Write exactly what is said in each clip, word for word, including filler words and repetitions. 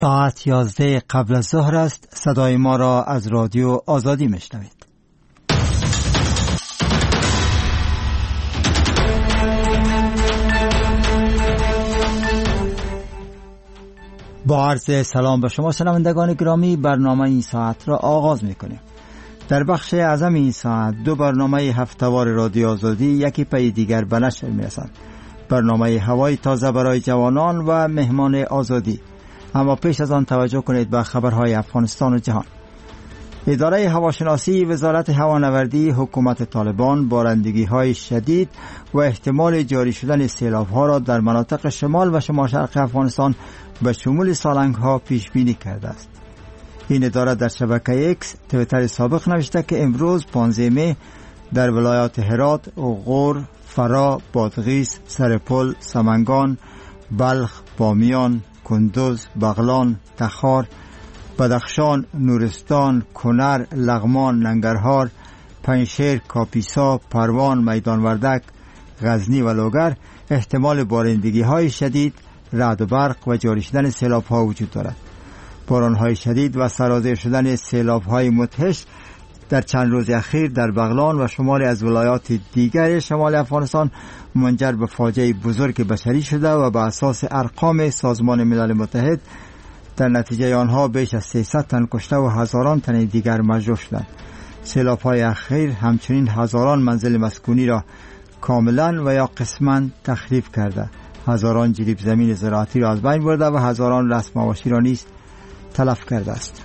ساعت یازده قبل از ظهر است. صدای ما را از رادیو آزادی میشنوید. با عرض سلام به شما شنوندگان گرامی، برنامه این ساعت را آغاز میکنیم. در بخش اعظم این ساعت دو برنامه هفته‌وار رادیو آزادی یکی پی دیگر به نشر میرسند. برنامه هوای تازه برای جوانان و مهمان آزادی. اما پیش از آن توجه کنید به خبرهای افغانستان و جهان. اداره هواشناسی وزارت هوانوردی حکومت طالبان بارندگی‌های شدید و احتمال جاری شدن سیلاب‌ها را در مناطق شمال و شمال شرق افغانستان به شمول سالنگ‌ها پیش بینی کرده است. این اداره در شبکه ایکس توییتر سابق نوشته که امروز پانزده می در ولایات هرات، غور، فرا، بادغیس، سرپل، سمنگان، بلخ، بامیان، کندوز، بغلان، تخار، بدخشان، نورستان، کنر، لغمان، ننگرهار، پنشیر، کاپیسا، پروان، میدان وردک، غزنی و لوگر احتمال بارندگی های شدید، رعد و برق و جاری شدن سیلاب ها وجود دارد. باران های شدید و سرازیر شدن سیلاب های مدهش در چند روز اخیر در بغلان و شمال از ولایات دیگر شمال افغانستان منجر به فاجعه بزرگ بشری شده و به اساس ارقام سازمان ملل متحد در نتیجه آنها بیش از سیصد تن کشته و هزاران تن دیگر مجروح شدند. سیلاب‌های اخیر همچنین هزاران منزل مسکونی را کاملا و یا قسما تخریب کرده، هزاران جریب زمین زراعتی را از بین برده و هزاران رسم مواشی را نیز تلف کرده است.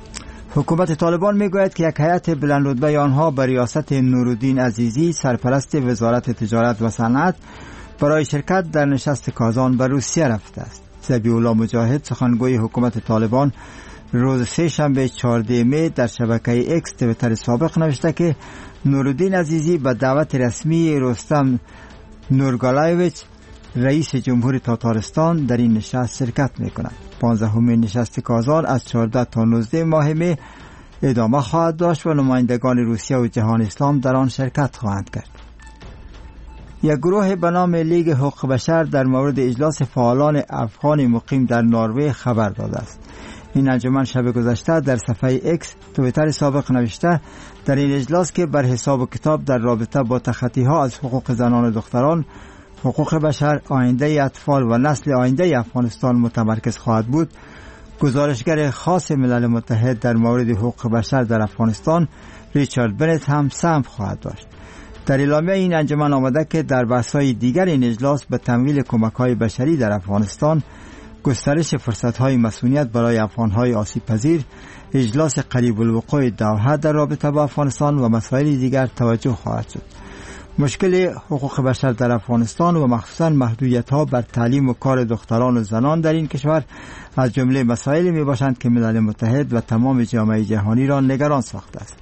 حکومت طالبان میگوید که یک هیئت بلند رتبه آنها به ریاست نورالدین عزیزی سرپرست وزارت تجارت و صنعت برای شرکت در نشست کازان به روسیه رفته است. ذبیح الله مجاهد سخنگوی حکومت طالبان روز سه شنبه چهارده می در شبکه ایکس توییتر سابق نوشته که نورالدین عزیزی به دعوت رسمی رستم نورگالایویچ رئیس جمهور تاتارستان در این نشست شرکت می‌کند. پانزدهمین نشست کازان از چهارده تا نوزده ماه می ادامه خواهد داشت و نمایندگان روسیه و جهان اسلام در آن شرکت خواهند کرد. یک گروه به نام لیگ حقوق بشر در مورد اجلاس فعالان افغان مقیم در نروژ خبر داده است. این انجمن شب گذشته در صفحه ایکس توییتر سابق نوشته در این اجلاس که بر حساب و کتاب در رابطه با تخطی‌ها از حقوق زنان و دختران، حقوق بشر، آینده اطفال و نسل آینده افغانستان متمرکز خواهد بود، گزارشگر خاص ملل متحد در مورد حقوق بشر در افغانستان ریچارد بنت هم سهم خواهد داشت. در اعلامیه این انجمن آمده که در بحث‌های دیگر این اجلاس به تمویل کمک‌های بشری در افغانستان، گسترش فرصت‌های مسئولیت برای افغان‌های آسیب‌پذیر، اجلاس قریب الوقوع دوحه در رابطه با افغانستان و مسائل دیگر توجه خواهد شد. مشکل حقوق بشر در افغانستان و مخصوصاً محدودیت‌ها بر تعلیم و کار دختران و زنان در این کشور از جمله مسائلی میباشند که ملل متحد و تمام جامعه جهانی را نگران ساخته است.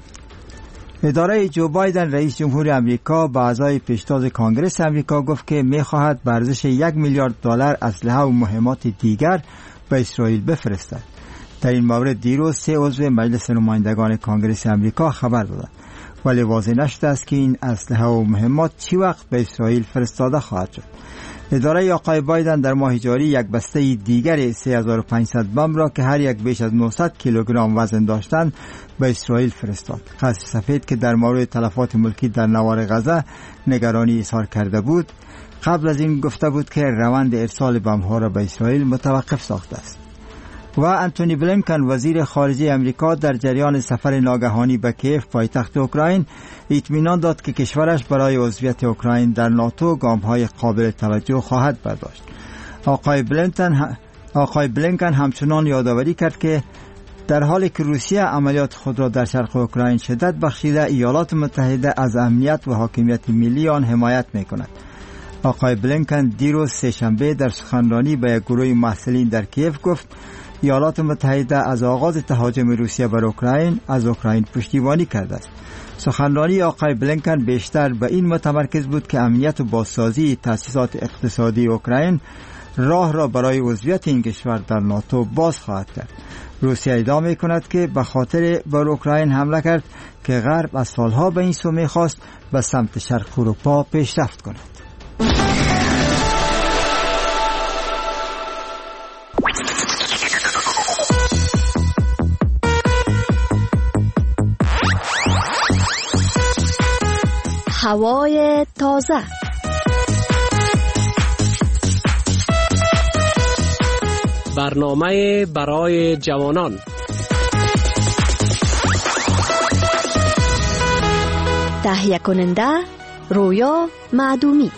اداره جو بایدن رئیس جمهور امریکا به اعضای پیشتاز کانگرس امریکا گفت که می‌خواهد به ارزش یک میلیارد دلار اسلحه و مهمات دیگر به اسرائیل بفرستد. در این مورد دیروز سه عضو مجلس نمایندگان کانگرس امریکا خبر دادند، ولی واضح نشده است که این اسلحه و مهمات چی وقت به اسرائیل فرستاده خواهد شد. اداره آقای بایدن در ماه جاری یک بسته دیگر سه هزار و پانصد بمب را که هر یک بیش از نهصد کیلوگرم وزن داشتند به اسرائیل فرستاد. قصر سفید که در مورد تلفات ملکی در نوار غزه نگرانی اظهار کرده بود، قبل از این گفته بود که روند ارسال بمب‌ها را به اسرائیل متوقف ساخته است. و انتونی بلینکن وزیر خارجه امریکا در جریان سفر ناگهانی به کیف پایتخت اوکراین اطمینان داد که کشورش برای عضویت اوکراین در ناتو گام‌های قابل توجه خواهد برداشت. آقای بلینکن آقای بلینکن همچنان یادآوری کرد که در حالی که روسیه عملیات خود را در شرق اوکراین شدت بخشیده، ایالات متحده از امنیت و حاکمیت ملی آن حمایت می‌کند. آقای بلینکن دیروز سه‌شنبه در سخنرانی به یک گروه مسئولین در کیف گفت ایالات متحده از آغاز تهاجم روسیه بر اوکراین از اوکراین پشتیبانی کرده است. سخنرانی آقای بلینکن بیشتر به این متمرکز بود که امنیت و بازسازی تأسیسات اقتصادی اوکراین راه را برای عضویت این کشور در ناتو باز خواهد کرد. روسیه ادعا می‌کند که به خاطر بر اوکراین حمله کرد که غرب از سالها به این سو می‌خواست به سمت شرق اروپا پیشرفت کند. هوای تازه. برنامه برای جوانان. تهیه کننده رویا معدومی.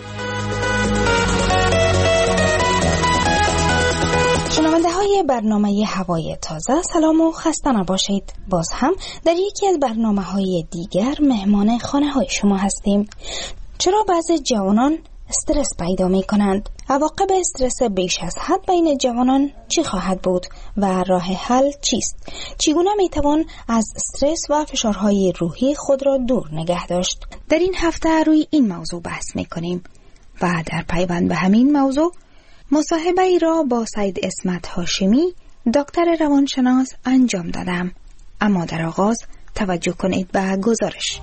شنونده های برنامه هوای تازه، سلام و خسته نباشید. باز هم در یکی از برنامه های دیگر مهمان خانه های شما هستیم. چرا بعضی جوانان استرس پیدا می کنند؟ عواقب استرس بیش از حد بین جوانان چی خواهد بود و راه حل چیست؟ چگونه می توان از استرس و فشارهای روحی خود را دور نگه داشت؟ در این هفته روی این موضوع بحث می کنیم و در پیوند به همین موضوع مصاحبه ای را با سید اسمت هاشمی، دکتر روانشناس انجام دادم. اما در آغاز توجه کنید به گزارش.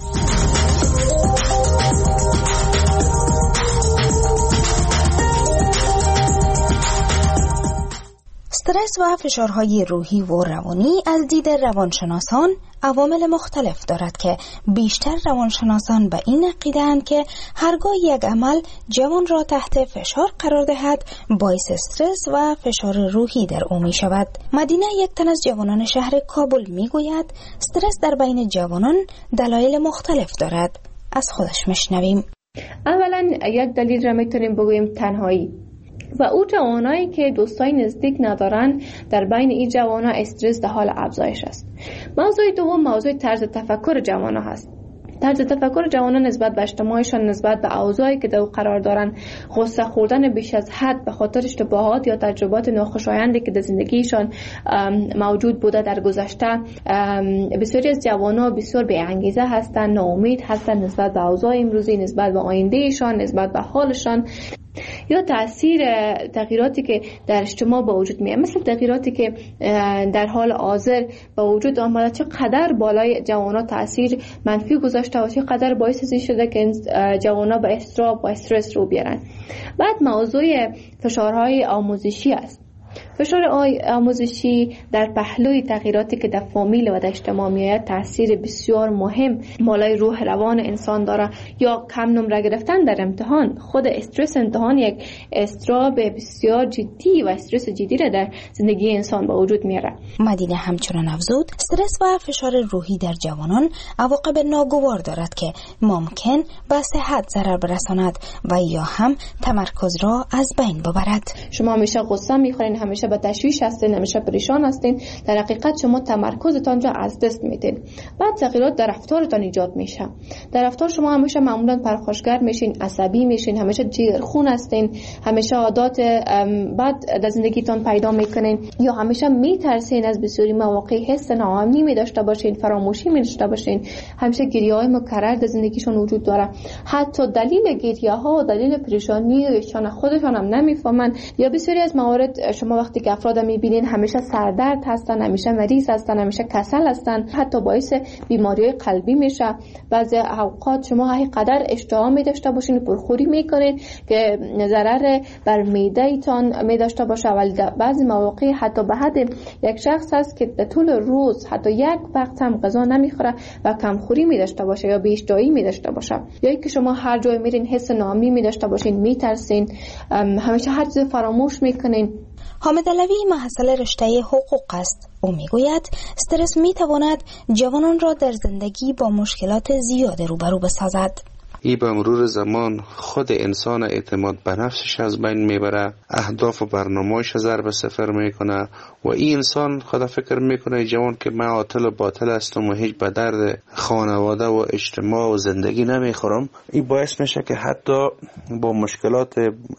استرس و فشارهای روحی و روانی از دید روانشناسان عوامل مختلف دارد که بیشتر روانشناسان به این عقیده‌اند که هرگاه یک عمل جوان را تحت فشار قرار دهد باعث استرس و فشار روحی در او می شود. مدینه، یک تن از جوانان شهر کابل می گوید استرس در بین جوانان دلایل مختلف دارد. از خودش میشنویم. اولا یک دلیل را میتونیم بگوییم تنهایی و او جوانایی که دوستای نزدیک ندارن. در بین این جوانا استرس در حال افزایش است. موضوع دوم موضوع طرز تفکر جوانا هست. طرز تفکر جوانان نسبت به اجتماعشان، نسبت به اوضاعی که در او قرار دارن، غصه خوردن بیش از حد به خاطر اشتباهات یا تجربات ناخوشایندی که در زندگیشان موجود بوده در گذشته. بسیاری از جوانا بسیار بی انگیزه هستند، ناامید هستند نسبت به اوضاع امروزی، نسبت به آیندهشان، نسبت به حالشان، یا تاثیر تغییراتی که در اجتماع با وجود میاد، مثل تغییراتی که در حال حاضر با وجود آمده چقدر بالای جوانا تاثیر منفی گذاشته و چقدر باعث این شده که جوانا با اضطراب و استرس رو بیارن. بعد موضوع فشارهای آموزشی است. فشار آموزشی در پهلوی تغییراتی که در فامیل و در اجتماع میآید تاثیر بسیار مهم بالای روح روان انسان داره. یا کم نمره گرفتن در امتحان، خود استرس امتحان یک استراب بسیار جدی و استرس جدی را در زندگی انسان با وجود میاره. مدینه همچنان افزود استرس و فشار روحی در جوانان عواقب ناگوار دارد که ممکن به صحت ضرر برساند و یا هم تمرکز را از بین ببرد. شما همیشه غصه میخورین، همیشه به تشویش هستین، همیشه پریشان هستین، در حقیقت شما تمرکزتان را از دست میدین. بعد تغییرات در رفتارتان ایجاد میشه. در رفتار شما همیشه معمولا پرخاشگر میشین، عصبی میشین، همیشه جیرخون هستین، همیشه عادات بد در زندگیتان پیدا میکنین، یا همیشه میترسین از بسیاری مواقع، حس ناامنی می داشته باشین، فراموشی می داشته باشین، همیشه گریه‌های مکرر در زندگیشون وجود داره. حتی دلیل گریه‌ها و دلیل پریشانیشان خودشان هم نمیفهمن. یا بسیاری از موارد شما وقتی که افراد میبینین همیشه سردرد هستن، همیشه مریض هستن، همیشه کسل هستن، حتی باعث بیماری‌های قلبی میشه. بعضی اوقات شما هر قدر اشتها می داشته باشین، پرخوری میکنین که ضرر بر معده ایتان می داشته باشه. ولی بعضی مواقع حتی به حد یک شخص هست که در طول روز حتی یک وقت هم غذا نمیخوره و کمخوری می داشته باشه یا بی‌اشتهایی می داشته باشه. یا اینکه شما هر جای میرین حس ناامنی می داشته باشین، میترسین، همیشه هر چیز فراموش میکنین. حامد علوی محصل رشته حقوق است. او میگوید استرس میتواند جوانان را در زندگی با مشکلات زیاد روبرو بسازد. ای با مرور زمان خود انسان اعتماد به نفسش از بین میبره، اهداف و برنامه‌اش ضرب صفر میکنه و این انسان خود فکر میکنه جوان که من عاطل و باطل هستم و هیچ به درد خانواده و اجتماع و زندگی نمیخورم. این باعث میشه که حتی با مشکلات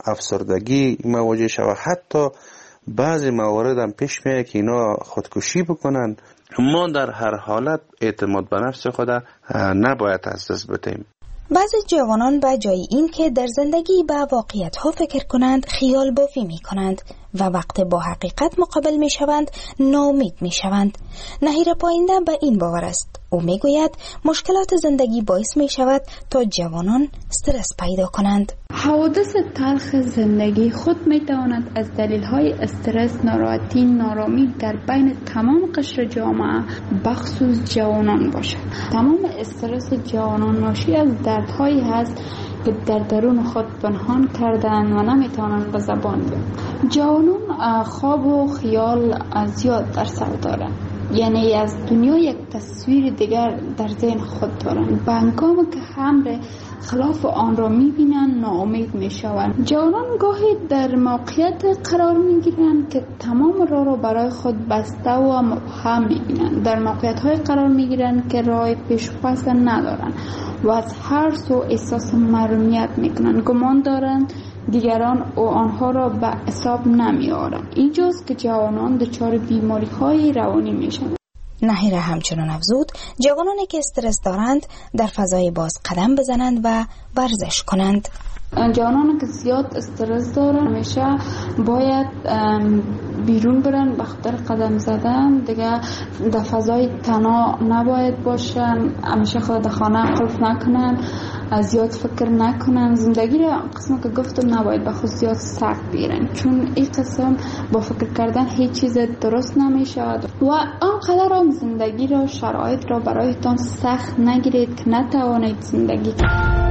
افسردگی مواجه شود. حتی بعضی موارد هم پیش میاد که اینا خودکشی بکنن. ما در هر حالت اعتماد به نفس خود نباید از دست بدیم. بعضی جوانان به جای این که در زندگی به واقعیت ها فکر کنند خیال بافی می کنند و وقت با حقیقت مقابل می شوند ناامید می شوند. نهیر پاینده به این باور است. او میگوید مشکلات زندگی باعث می شود تا جوانان استرس پیدا کنند. حوادث تلخ زندگی خود می تواند از دلیل های استرس، ناراحتی، نارامی در بین تمام قشر جامعه بخصوص جوانان باشد. تمام استرس جوانان ناشی از دردهایی هست که در درون خود پنهان کردن و نمیتوانند به زبان بیارند. جوانان خواب و خیال زیاد در سر دارند، یعنی از دنیا یک تصویر دیگر در ذهن خود دارند. به هنگامی که امر خلاف آن را میبینند ناامید میشوند. جوانان گاهی در موقعیت قرار میگیرند که تمام راه را برای خود بسته و مبهم میبینند. در موقعیت های قرار میگیرند که راه پیش و پس ندارند و از هر سو احساس محرومیت میکنند. گمان دارند دیگران و آنها را به حساب نمیآورند. اینجاست که جوانان دچار بیماری های روانی میشوند. نهیره همچنان افزود جوانانی که استرس دارند در فضای باز قدم بزنند و ورزش کنند. جوانانی که زیاد استرس دارن همیشه باید بیرون برن به خاطر قدم زدن، دیگه در فضای تنها نباید باشن، همیشه خود در خانه قفل نکنن، زیاد فکر نکنن. زندگی را قسم که گفتم نباید به خود زیاد سخت بگیرن، چون این قسم با فکر کردن هیچ چیز درست نمیشه و آنقدر هم زندگی را شرایط را برایتان سخت نگیرید که نتوانید زندگی کنید.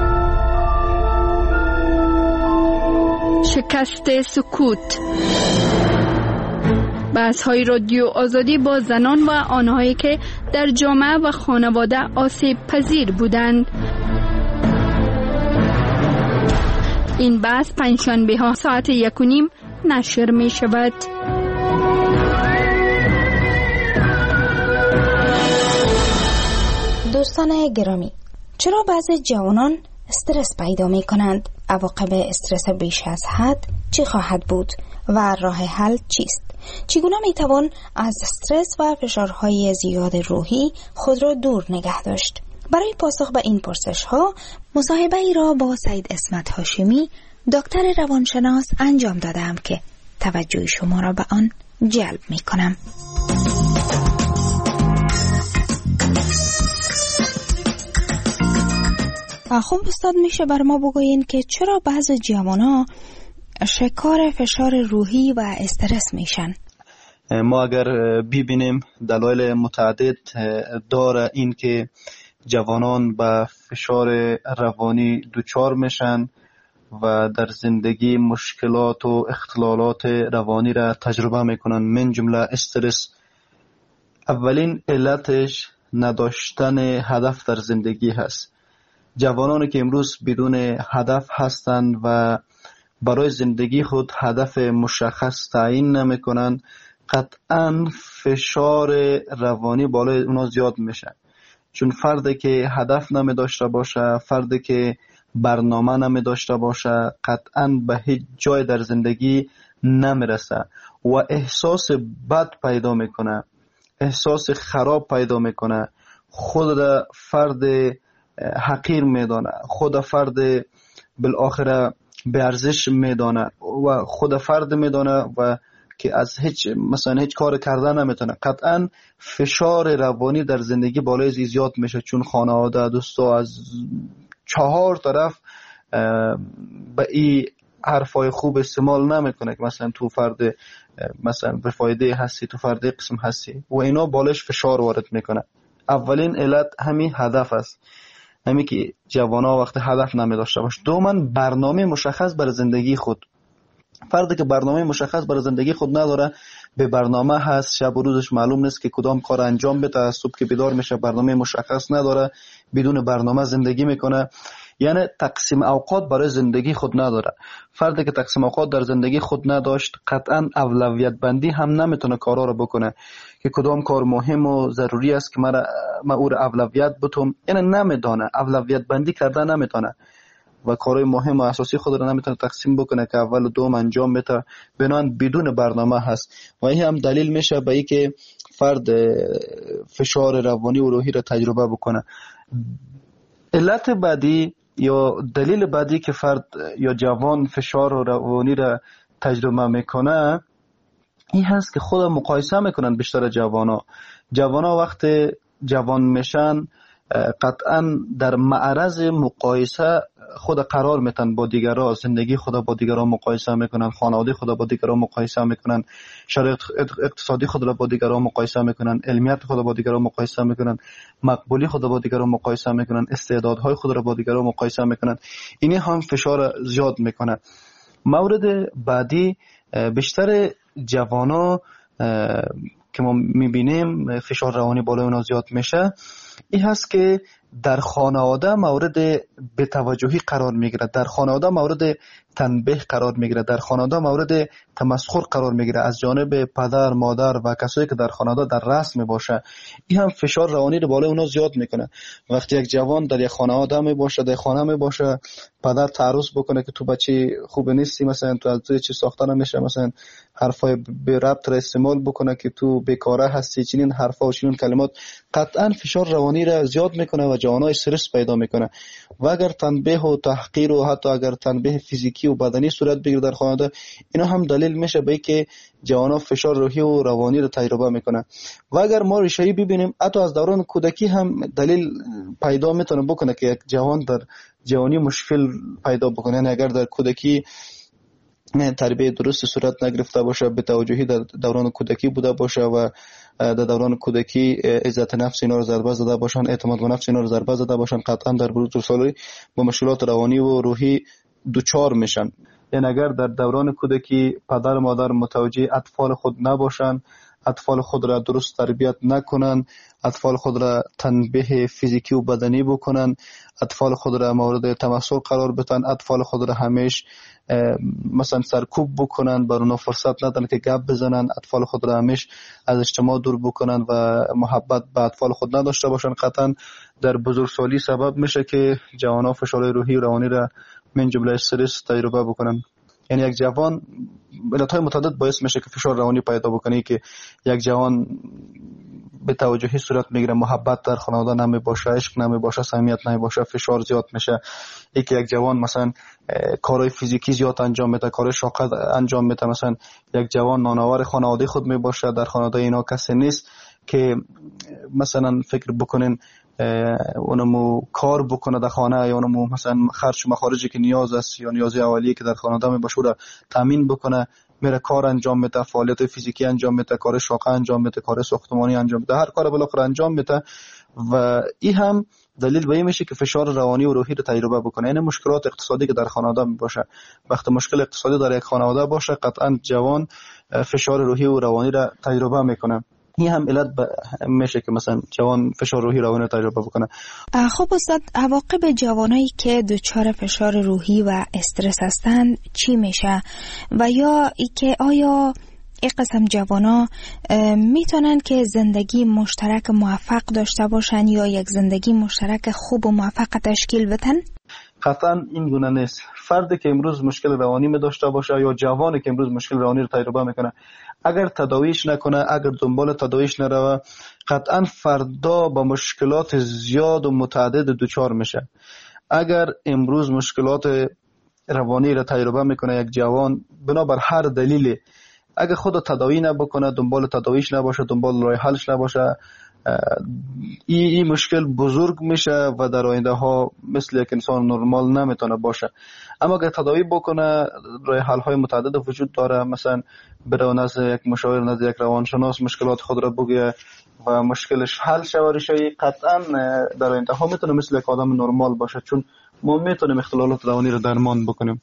شکست سکوت. بحث‌های رادیو آزادی با زنان و آنهایی که در جامعه و خانواده آسیب پذیر بودند. این بحث پنجشنبه ها ساعت یک و نیم نشر می شود. دوستان گرامی، چرا بعضی جوانان استرس پیدا می کنند؟ عواقب استرس بیش از حد چی خواهد بود و راه حل چیست؟ چگونه می توان از استرس و فشارهای زیاد روحی خود را دور نگه داشت؟ برای پاسخ به این پرسش ها مصاحبه ای را با سید اسمت هاشمی دکتر روانشناس انجام دادم که توجه شما را به آن جلب می کنم. خب استاد، میشه بر ما بگوین که چرا بعض جوانان شکار فشار روحی و استرس میشن؟ ما اگر ببینیم دلایل متعدد داره این که جوانان به فشار روانی دچار میشن و در زندگی مشکلات و اختلالات روانی را تجربه میکنن، من جمله استرس. اولین علتش نداشتن هدف در زندگی هست. جوانانی که امروز بدون هدف هستند و برای زندگی خود هدف مشخص تعیین نمیکنن، قطعاً فشار روانی بالای اونا زیاد میشه. چون فردی که هدف نمی داشته باشه، فردی که برنامه نمی داشته باشه، قطعاً به هیچ جای در زندگی نمیرسه و احساس بد پیدا میکنه، احساس خراب پیدا میکنه، خود را فرد حقیر میدانه، خود فرد بالاخره به ارزش میدانه و خود فرد میدانه و که از هیچ مثلا هیچ کار کردن نمیتونه. قطعا فشار روانی در زندگی بالای زیاد میشه، چون خانواده، دوستا از چهار طرف به این حرفای خوب استعمال نمیکنه که مثلا تو فرد مثلا به فایده هستی، تو فرد قسم هستی و اینا بالش فشار وارد میکنه. اولین علت همین هدف است، همین که جوانا وقت هدف نمی داشته باشه. دوماً برنامه مشخص برای زندگی خود. فردی که برنامه مشخص برای زندگی خود نداره، به برنامه هست، شب و روزش معلوم نیست که کدام کار انجام بده، صبح که بیدار میشه برنامه مشخص نداره، بدون برنامه زندگی میکنه، یعنی تقسیم اوقات برای زندگی خود نداره. فردی که تقسیم اوقات در زندگی خود نداشت، قطعا اولویت بندی هم نمیتونه کارا رو بکنه که کدام کار مهم و ضروری است که من ما او رو اولویت بتم، یعنی نمیدونه، اولویت بندی کردن نمیتونه و کارهای مهم و اساسی خود رو نمیتونه تقسیم بکنه که اول و دوم انجام بده، بنان بدون برنامه هست و این هم دلیل میشه به اینکه فرد فشار روانی و روحی رو تجربه بکنه. علت بعدی یا دلیل بعدی که فرد یا جوان فشار روانی را تجربه میکنه این هست که خود مقایسه میکنن. بیشتر جوانا جوانا وقت جوان میشن قطعا در معرض مقایسه خود قرار میتن با دیگران، زندگی خود با دیگران مقایسه میکنن، خانواده خود با دیگران مقایسه میکنن، شرایط اقتصادی خود را با دیگران مقایسه میکنن، علمیت خود با دیگران مقایسه میکنن، مقبولی خود با دیگران مقایسه میکنن، استعدادهای خود را با دیگران مقایسه میکنن. این هم فشار زیاد میکنه. مورد بعدی بیشتر جوانا که ما میبینیم فشار روانی بالای اونا زیاد میشه، این هست که در خانواده مورد بی‌توجهی قرار میگیره، در خانواده مورد تنبیه قرار میگیره، در خانواده مورد تمسخر قرار میگیره از جانب پدر، مادر و کسایی که در خانواده در رأس میباشه. این هم فشار روانی رو بالای اونا زیاد میکنه. وقتی یک جوان در یک خانواده میباشه، در خانه میباشه، پدر تعرض بکنه که تو بچه خوب نیستی، مثلا تو از تو چی ساخته نمیشه، مثلا حرفای به ربط را استعمال بکنه که تو بیکاره هستی، چنین حرفا و چنین کلمات، قطعا فشار روانی را زیاد میکنه و جوانای استرس پیدا میکنه. و اگر تنبیه و تحقیر و حتی اگر تنبیه فیزیکی و بدنی صورت بگیره در خانواده، اینا هم دلیل میشه به اینکه جوانا فشار روحی و روانی رو تجربه میکنه. و اگر ما ریشه‌ای ببینیم، حتی از دوران کودکی هم دلیل پیدا میتونه بکنه که یک جوان در جوانی مشکل پیدا بکنه. یعنی اگر در کودکی تربیت درست صورت نگرفته باشه، به توجهی در دوران کودکی بوده باشه و در دوران کودکی عزت نفس اینا رو ضربه زده باشن، اعتماد به نفس اینا رو ضربه زده باشن، قطعا در بزرگسالی با مشکلات روانی و روحی دوچار میشن. یعنی اگر در دوران کودکی پدر مادر متوجه اطفال خود نباشن، اطفال خود را درست تربیت نکنن، اطفال خود را تنبیه فیزیکی و بدنی بکنن، اطفال خود را مورد تمسخر قرار بدن، اطفال خود را همیشه مثلا سرکوب بکنن، بر اونا فرصت ندن که گپ بزنن، اطفال خود را همیشه از اجتماع دور بکنن و محبت به اطفال خود نداشته باشن، قطعا در بزرگسالی سبب میشه که جوانان فشار روحی و روانی را من جمله استرس تجربه بکنن. یعنی یک جوان علتهای متعدد باعث میشه که فشار روانی پیدا بکنه، که یک جوان به توجهی صورت میگیره، محبت در خانواده نمی باشه، عشق نمی باشه، صمیمیت نمی باشه، فشار زیاد میشه. یکی یک جوان مثلا کارهای فیزیکی زیاد انجام میده، کارهای شاق انجام میده، مثلا یک جوان نانآور خانواده خود می باشه، در خانواده اینا کسی نیست که مثلا فکر بکنین اونمو کار بکنه در خانه، یا اونمو مثلا خرج و مخارجی که نیاز است یا نیازی اولیه که در خانواده می باشه را تامین بکنه، میره کار انجام میده، فعالیت فیزیکی انجام میده، کار شاقه انجام میده، کار ساختمانی انجام میده، هر کار بالاخره انجام میده. و این هم دلیل به این میشه که فشار روانی و روحی رو تجربه بکنه. یعنی مشکلات اقتصادی که در خانواده باشه، وقتی مشکل اقتصادی در یک خانواده باشه، قطعا جوان فشار روحی و روانی رو تجربه میکنه. این هم علت میشه که مثلا جوان فشار روحی روانی رو تجربه بکنه. خب استاد، عواقب جوانایی که دچار فشار روحی و استرس هستند چی میشه؟ و یا ای که آیا این قسم جوانا میتونن که زندگی مشترک موفق داشته باشن یا یک زندگی مشترک خوب و موفق تشکیل بدن؟ قطعا این گونه نیست. فردی که امروز مشکل روانی می داشته باشه یا جوانی که امروز مشکل روانی رو تجربه میکنه، اگر تداویش نکنه، اگر دنبال تداویش نروه، قطعا فردا با مشکلات زیاد و متعدد دوچار میشه. اگر امروز مشکلات روانی رو تجربه میکنه یک جوان بنابر هر دلیلی، اگر خود تداوی نبکنه، دنبال تداویش نباشه، دنبال راه حلش نباشه، این ای مشکل بزرگ میشه و در آینده ها مثل یک انسان نرمال نمیتونه باشه. اما اگر تداوی بکنه، راه حل های متعدد وجود داره، مثلا بره نزد یک مشاور، نزد یک روانشناس مشکلات خود را بگه و مشکلش حل شود، ریشه قطعا در آینده ها میتونه مثل یک آدم نرمال باشه، چون ما میتونیم اختلالات روانی رو درمان بکنیم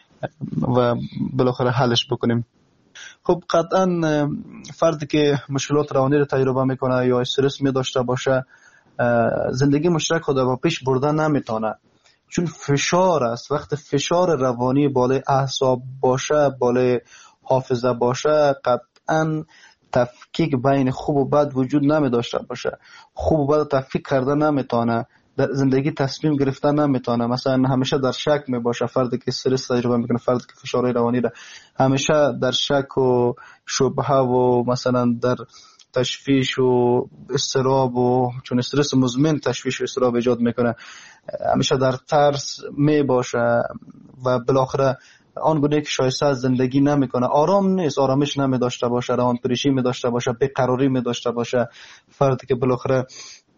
و بالاخره حلش بکنیم. خب قطعا فردی که مشکلات روانی رو تجربه میکنه یا استرس می داشته باشه، زندگی مشترک خود با پیش بردن نمیتونه، چون فشار است. وقت فشار روانی بالای اعصاب باشه، بالای حافظه باشه، قطعا تفکیک بین خوب و بد وجود نمی داشته باشه. خوب و بد تفکیک کرده نمیتونه، در زندگی تصمیم گرفتن نمیتونه. مثلا همیشه در شک می باشه. فردی که استرس تجربه میکنه، فردی که فشار روانی را همیشه در شک و شبهه و مثلا در تشویش و اضطراب، و چون استرس مزمن تشویش و اضطراب ایجاد میکنه، همیشه در ترس می باشه و بالاخره آنگونه که شایسته از زندگی نمیکنه، آرام نیست، آرامش نمی داشته باشه، روان پریشی می داشته باشه، بیقراری می داشته باشه. فردی که بالاخره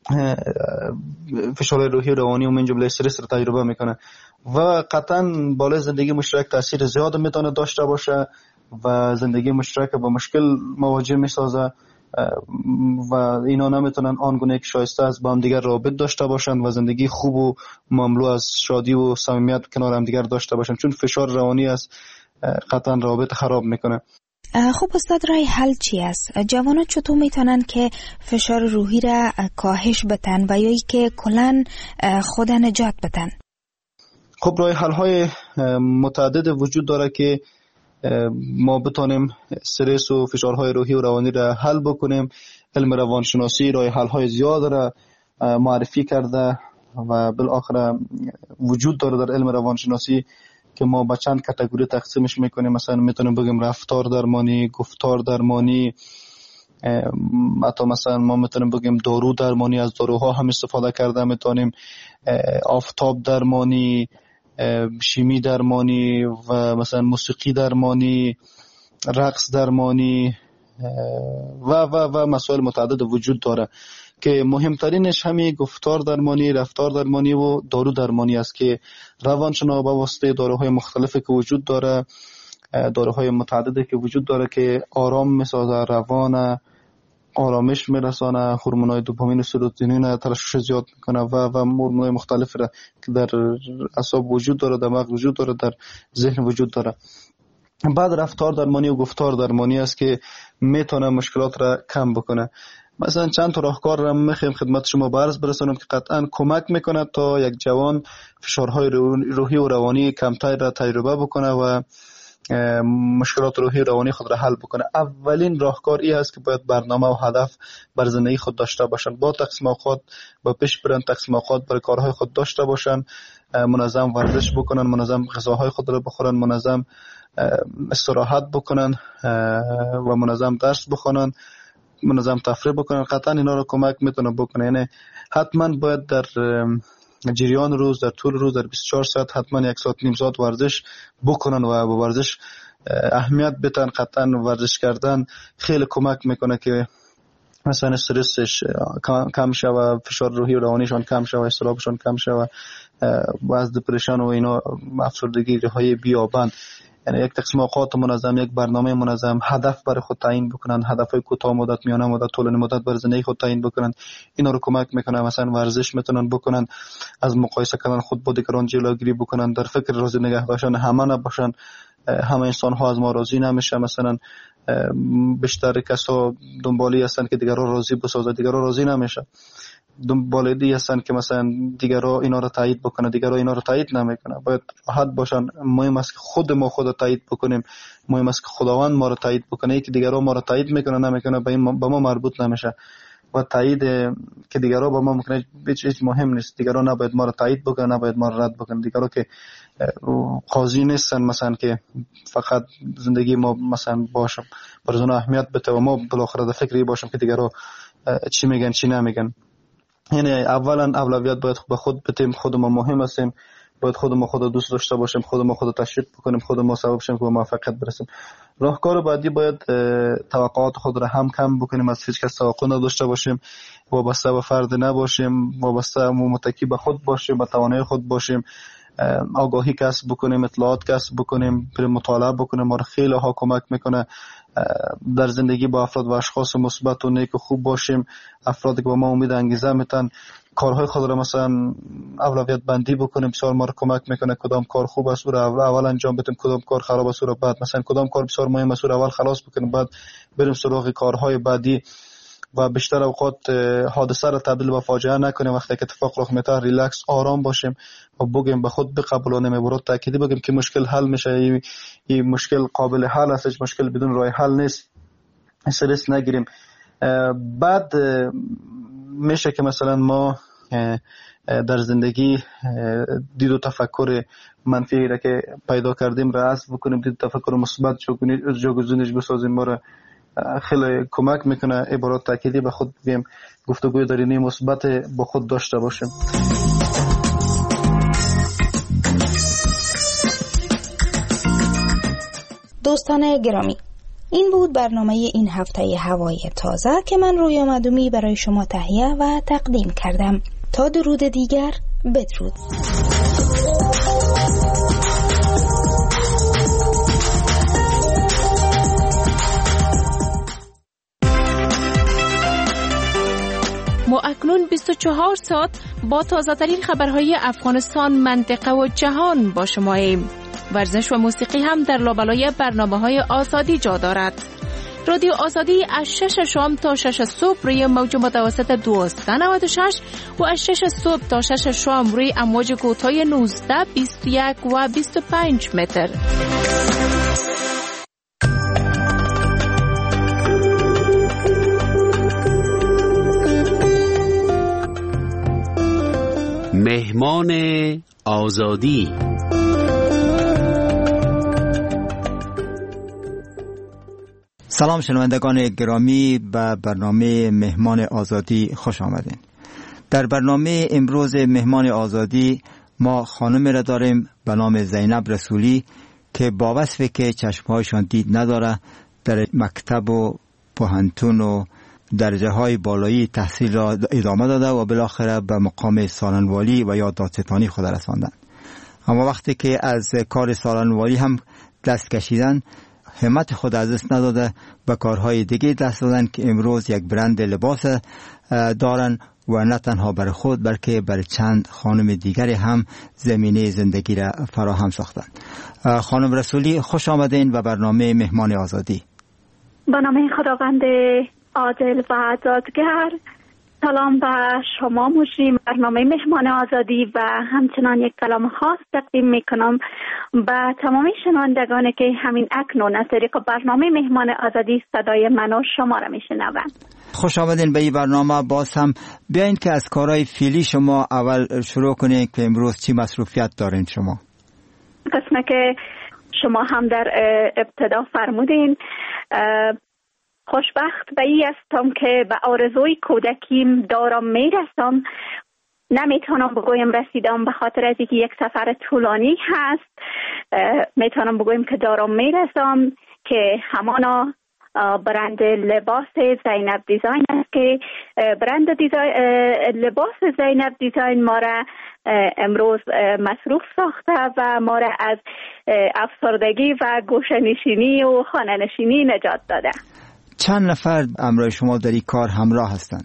فشار روحی و روانی و من جمله استرس رو تجربه میکنه و قطعا بالای زندگی مشترک تاثیر زیاد میتونه داشته باشه و زندگی مشترک با مشکل مواجه میسازه و اینا نمیتونن آنگونه که شایسته از با هم دیگر رابط داشته باشن و زندگی خوب و مملو از شادی و صمیمیت کنار هم دیگر داشته باشن، چون فشار روانی است قطعا رابط خراب میکنه. خب استاد، رای حل چی است؟ جوانان چطور میتونن که فشار روحی را کاهش بدن و یا ای که کلن خود نجات بدن؟ خب رای حل های متعدد وجود داره که ما بتونیم استرس و فشارهای روحی و روانی را حل بکنیم. علم روانشناسی رای حل های زیاد را معرفی کرده و بالاخره وجود داره در علم روانشناسی که ما با چند کاتگوری تقسیمش میکنیم. مثلا میتونیم بگیم رفتار درمانی، گفتار درمانی، حتی مثلا ما میتونیم بگیم دارو درمانی، از داروها هم استفاده کرده میتونیم، آفتاب درمانی، شیمی درمانی و مثلا موسیقی درمانی، رقص درمانی و و و مسائل متعدد وجود داره که مهمترینش همین گفتار درمانی، رفتار درمانی و دارو درمانی است که روانشناس با واسطه داروهای مختلفی که وجود داره، داروهای متعددی که وجود داره که آرام میسازه، روان آرامش میرسانه، هورمونای دوپامین و سروتونین ترشح زیاد میکنه و و هورمونای مختلفی را که در اعصاب وجود داره، دماغ وجود داره، در ذهن وجود داره. بعد رفتار درمانی و گفتار درمانی است که میتونه مشکلات را کم بکنه. مثلا چند تا راهکار را میخوایم خدمت شما برس برسانم که قطعا کمک میکنه تا یک جوان فشارهای روحی و روانی کمتر را تجربه بکنه و مشکلات روحی و روانی خود را حل بکنه. اولین راهکار این است که باید برنامه و هدف بر زندگی خود داشته باشن، با تقسیم اوقات با پیش برن، تقسیم اوقات برای کارهای خود داشته باشن، منظم ورزش بکنن، منظم غذاهای خود را بخورن، منظم استراحت بکنن و منظم درس بخونن، منظم تفریح بکنن. قطعا اینا رو کمک میتونه بکنه. یعنی حتما باید در جریان روز، در طول روز، در بیست و چهار ساعت حتما یک ساعت نیم ساعت ورزش بکنن و به ورزش اهمیت بدن. قطعا ورزش کردن خیلی کمک میکنه که مثلا استرسش کم شوه، فشار روحی و روانیشان کم شوه، اضطرابشان کم شوه و از دپرشن و اینا افسردگی های بیابند. یعنی یک تقسیم اوقات منظم، یک برنامه منظم، هدف برای خود تعیین بکنن، هدفهای کوتاه مدت، میانه مدت، طولانی مدت برای زندگی خود تعیین بکنن. اینا رو کمک میکنه. مثلا ورزش میتونن بکنن، از مقایسه کردن خود با دیگران جلوگیری بکنن، در فکر راضی نگه داشتن همه نباشن. همه انسان ها از ما راضی نمیشه. مثلا بیشتر کسا دنبالی هستن که دیگران راضی بسازه، دیگران راضی نمیشه. دنبال دی هستن که مثلا دیگران اینا رو تایید بکنه، دیگران اینا رو تایید نمیکنه. باید حد باشن. مهم است که خود ما خود تایید بکنیم، مهم است که خداوند ما رو تایید بکنه. یکی دیگران ما رو تایید میکنه نمیکنه به این به ما مربوط نمیشه و تایید که دیگران با ما میکنه هیچ مهم نیست. دیگران نباید ما رو تایید بکنه، نباید ما رو رد بکنه. دیگران که قاضی نیستن مثلا که فقط زندگی ما مثلا باشم برای اون اهمیت بده و ما بالاخره در فکری باشم که دیگران چی میگن چی نمیگن. یعنی اولا اولویت باید به خود بدیم. خود ما مهم هستیم، باید خود ما خود دوست داشته باشیم، خود ما خود تشویق بکنیم، خود ما سبب شیم که به موفقیت برسیم. راهکار بعدی باید توقعات خود را هم کم بکنیم، از هیچ کس توقع نداشته باشیم، وابسته به فرد نباشیم، وابسته متکی به خود باشیم، به توانایی خود باشیم، آگاهی کسب بکنیم، اطلاعات کسب بکنیم، بریم مطالعه بکنیم. ما خیلی ها کمک میکنه در زندگی با افراد و اشخاص مثبت و نیک و خوب باشیم. افرادی که با ما امید انگیزه میتن، کارهای خود را مثلا اولویت بندی بکنیم، بسیار ما رو کمک میکنه. کدام کار خوب است او را اول انجام بدیم، کدام کار خراب است او را بعد. مثلا کدام کار بسیار مهم است او را اول خلاص بکنیم، بعد بریم سراغ کارهای بعدی. و بیشتر اوقات حادثه را تبدیل به فاجعه نکنیم. وقتی که اتفاق رخ میده ریلکس، آرام باشیم و بگیم به خود بقبولانیم، برات تأکیدی بگیم که مشکل حل میشه، این مشکل قابل حل است، هیچ مشکل بدون راه حل نیست. استرس نگیریم. بعد میشه که مثلا ما در زندگی دید و تفکر منفی را که پیدا کردیم را حذف بکنیم، دید و تفکر مثبت جاگزینش بسازیم. ما را خیلی کمک میکنه. عبارات تأکیدی به خود بگیم، گفتگوی درونی مثبت با خود داشته باشیم. دوستان گرامی، این بود برنامه این هفته هوای تازه که من رویا معدومی برای شما تهیه و تقدیم کردم. تا درود دیگر، بدرود. ما اکنون بیست و چهار ساعت با تازه ترین خبرهای افغانستان، منطقه و جهان با شماییم. ورزش و موسیقی هم در لابلای برنامه‌های آزادی جا دارد. رادیو آزادی از شش شام تا شش صبح روی موج متوسط دویست و نود و شش و از شش صبح تا شش شام روی امواج کوتاه نوزده، بیست و یک و بیست و پنج متر. مهمان آزادی. سلام شنوندگان گرامی، به برنامه مهمان آزادی خوش آمدین. در برنامه امروز مهمان آزادی ما خانمی را داریم به نام زینب رسولی که با وصفی که چشمهایشان دید نداره، در مکتب و پوهنتون و درجه های بالایی تحصیل را ادامه داده و بالاخره به مقام سالنوالی و یا دادستانی خود رساندند. اما وقتی که از کار سالنوالی هم دست کشیدن، همت خود از دست نداده، به کارهای دیگه دست دادن که امروز یک برند لباس دارن و نه تنها برای خود بلکه برای چند خانم دیگری هم زمینه زندگی را فراهم ساختن. خانم رسولی خوش آمدین و برنامه مهمان آزادی. به نام خداوند عادل و دادگر، سلام به شما مجری برنامه مهمان آزادی و همچنان یک کلام خاص تقدیم میکنم به تمام شنوندگانی که همین اکنون از طریق برنامه مهمان آزادی صدای من و شما را میشنوند. خوش آمدین به این برنامه. باز هم بیاین که از کارهای فعلی شما اول شروع کنین که امروز چی مصروفیت دارین شما؟ قسمه که شما هم در ابتدا فرمودین، خوشبخت به ای هستم که به آرزوی کودکیم دارم میرسم. نمیتونم بگویم رسیدم به خاطر از اینکه یک سفر طولانی هست. میتونم بگویم که دارم میرسم که همانا برند لباس زینب دیزاین است که برند دیزاین لباس زینب دیزاین ما را امروز مصروف ساخته و ما را از افسردگی و گوشه‌نشینی و خانه‌نشینی نجات داده. چند نفر همراه شما در این کار همراه هستند؟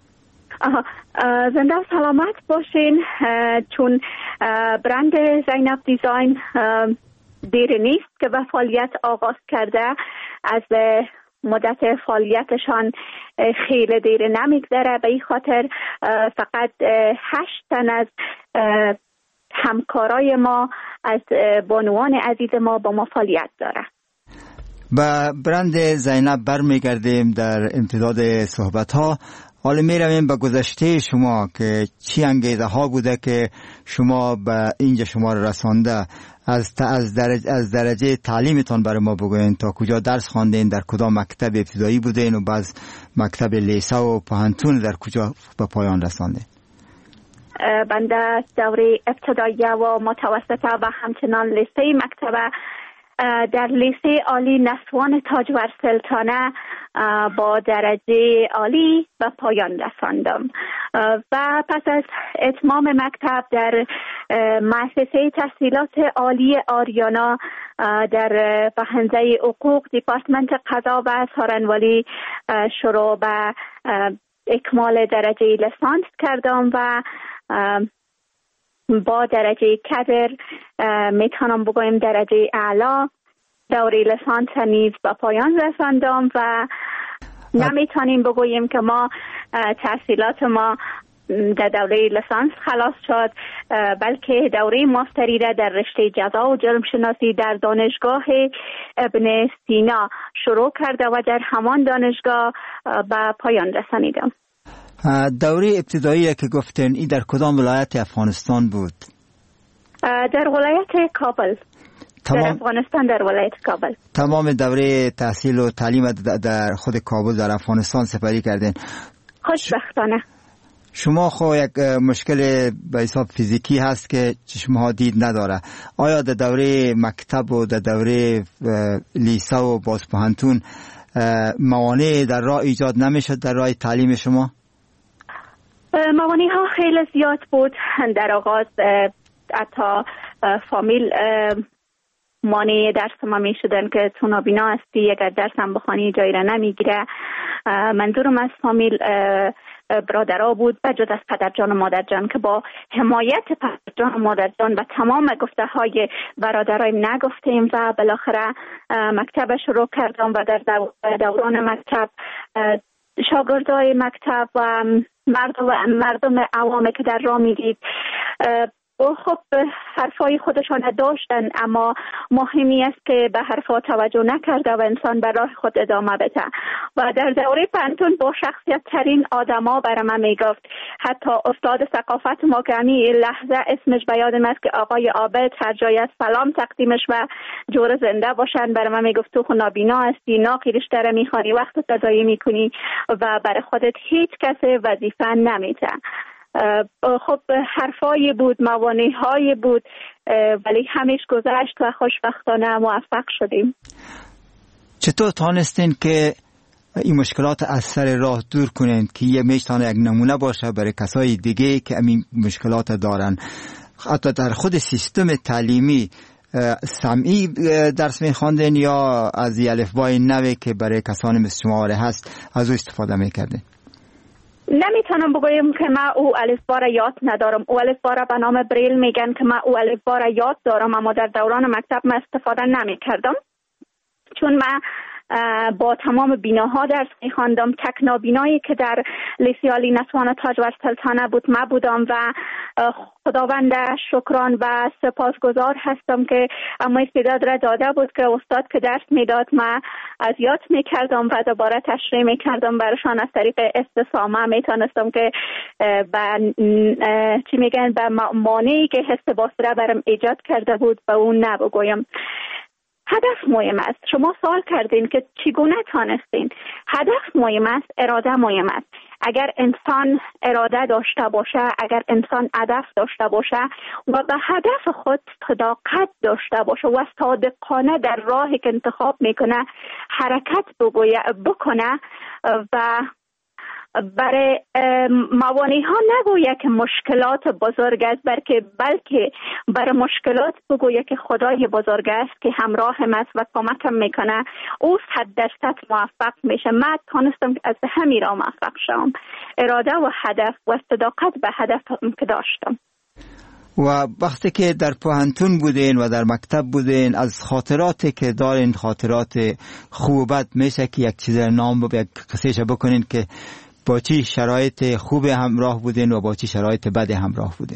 زنده و سلامت باشین، چون برند زینب دیزاین دیر نیست که به فعالیت آغاز کرده. از مدت فعالیتشان خیلی دیر نمیگذره، به این خاطر فقط هشت تن از همکارای ما از بانوان عزیز ما با ما فعالیت داره. با برند زینب برمیگردیم در امتداد صحبت ها. حالا می رویم به گذشته شما که چی انگیزه ها بوده که شما به اینجا شما را رسانده. از از درجه از درجه تعلیمتان برای ما بگوین، تا کجا درس خواندین، در کدام مکتب ابتدایی بودین و بعد مکتب لیسه و پوهنتون در کجا به پایان رساندین؟ بنده دوره ابتدایی و متوسطه و همچنان لیسه مکتب در لیسه عالی نسوان تاجور سلطانه با درجه عالی به پایان رساندم و پس از اتمام مکتب در مؤسسه تحصیلات عالی آریانا در حوزه حقوق دیپارتمنت قضا و سارنوالی شروع به اکمال درجه لیسانس کردم و با درجه کدر میتونم بگویم درجه اعلا دوره لیسانس نیز به پایان رساندم و نمیتونیم بگوییم که ما تحصیلات ما در دوره لیسانس خلاص شد، بلکه دوره ماستری را در رشته جزا و جرم شناسی در دانشگاه ابن سینا شروع کرده و در همان دانشگاه به پایان رسانیدم. دوره ابتدایی که گفتن این در کدام ولایت افغانستان بود؟ در ولایت کابل. تمام در افغانستان در ولایت کابل. تمام دوره تحصیل و تعلیم در خود کابل در افغانستان سپری کردین؟ خوشبختانه. شما خو یک مشکل به حساب فیزیکی هست که چشمها دید نداره. آیا در دوره مکتب و در دوره لیسه و باز پوهنتون موانع در راه ایجاد نمیشد در راه تعلیم شما؟ موانع ها خیلی زیاد بود. در آغاز حتی فامیل مانع درس ما می شدن که تو نابینا هستی، اگر درس هم بخوانی جایی را نمیگیره. منظورم از فامیل برادرها بود بجز از پدرجان و مادرجان که با حمایت پدرجان و مادرجان و تمام گفته های برادرایم نگفتیم و بالاخره مکتب شروع کردم و در دوران مکتب شاگردای مکتب و مردم مردم عوامی که در راه میدید خب حرفای خودشان داشتن، اما مهمی است که به حرفا توجه نکرده و انسان به راه خود ادامه بده. و در دوره پانتون با شخصیت ترین آدما برای من میگفت، حتی استاد ثقافت ما که همی لحظه اسمش به یادم است که آقای عابد، هر جای از سلام تقدیمش و جور زنده باشن، برای من میگفت تو نابینا هستی، ناقی رشته را میخوانی، وقت تضایع میکنی و برای خودت هیچ کس وظیفه نمیده. خب حرفایی بود، موانعی بود، ولی همیش گذشت و خوشبختانه موفق شدیم. چطور تانستین که این مشکلات از سر راه دور کنین که یه میشتانه یک نمونه باشه برای کسای دیگه که این مشکلات دارن؟ حتی در خود سیستم تعلیمی سمعی درس میخواندین یا از الفبای نوی که برای کسانی مثل شما هست از او استفاده میکردین؟ نمیتونم بگویم که ما او الفبا را یاد ندارم. او الفبا را به نام بریل میگن که ما او الفبا را یاد دارم، اما در دوران مکتب ما استفاده نمیکردم چون ما با تمام بیناها درس میخواندم. تک نابینایی که در لیسه عالی نتوان تاج و سلطانه بود ما بودم و خداوند شکران و سپاسگزار هستم که اما استعداد را داده بود که استاد که درس میداد ما از یاد میکردم و دوباره تشریح میکردم برشان. از طریق استسامه میتونستم که به چی میگن به مانعی که حس باسره برم ایجاد کرده بود به اون نبگویم. هدف مهم است. شما سوال کردین که چگونه تانستین. هدف مهم است، اراده مهم است. اگر انسان اراده داشته باشه، اگر انسان هدف داشته باشه و به هدف خود صداقت داشته باشه و صادقانه در راهی که انتخاب میکنه حرکت بکنه و برای موانع ها نگویه که مشکلات بزرگ است، بلکه بلکه برای مشکلات بگویه که خدای بزرگ است که همراهم است و کمکم میکنه، او صد درصد موفق میشه. من تانستم از همین را موفق شدم، اراده و هدف و صداقت به هدف که داشتم. و وقتی که در پوهنتون بودین و در مکتب بودین، از خاطراتی که دارین، خاطرات خوب بد، میشه که یک چیز نام با یک قصهش بکنین که با چی شرایط خوب همراه بودین و با چی شرایط بد همراه بودین؟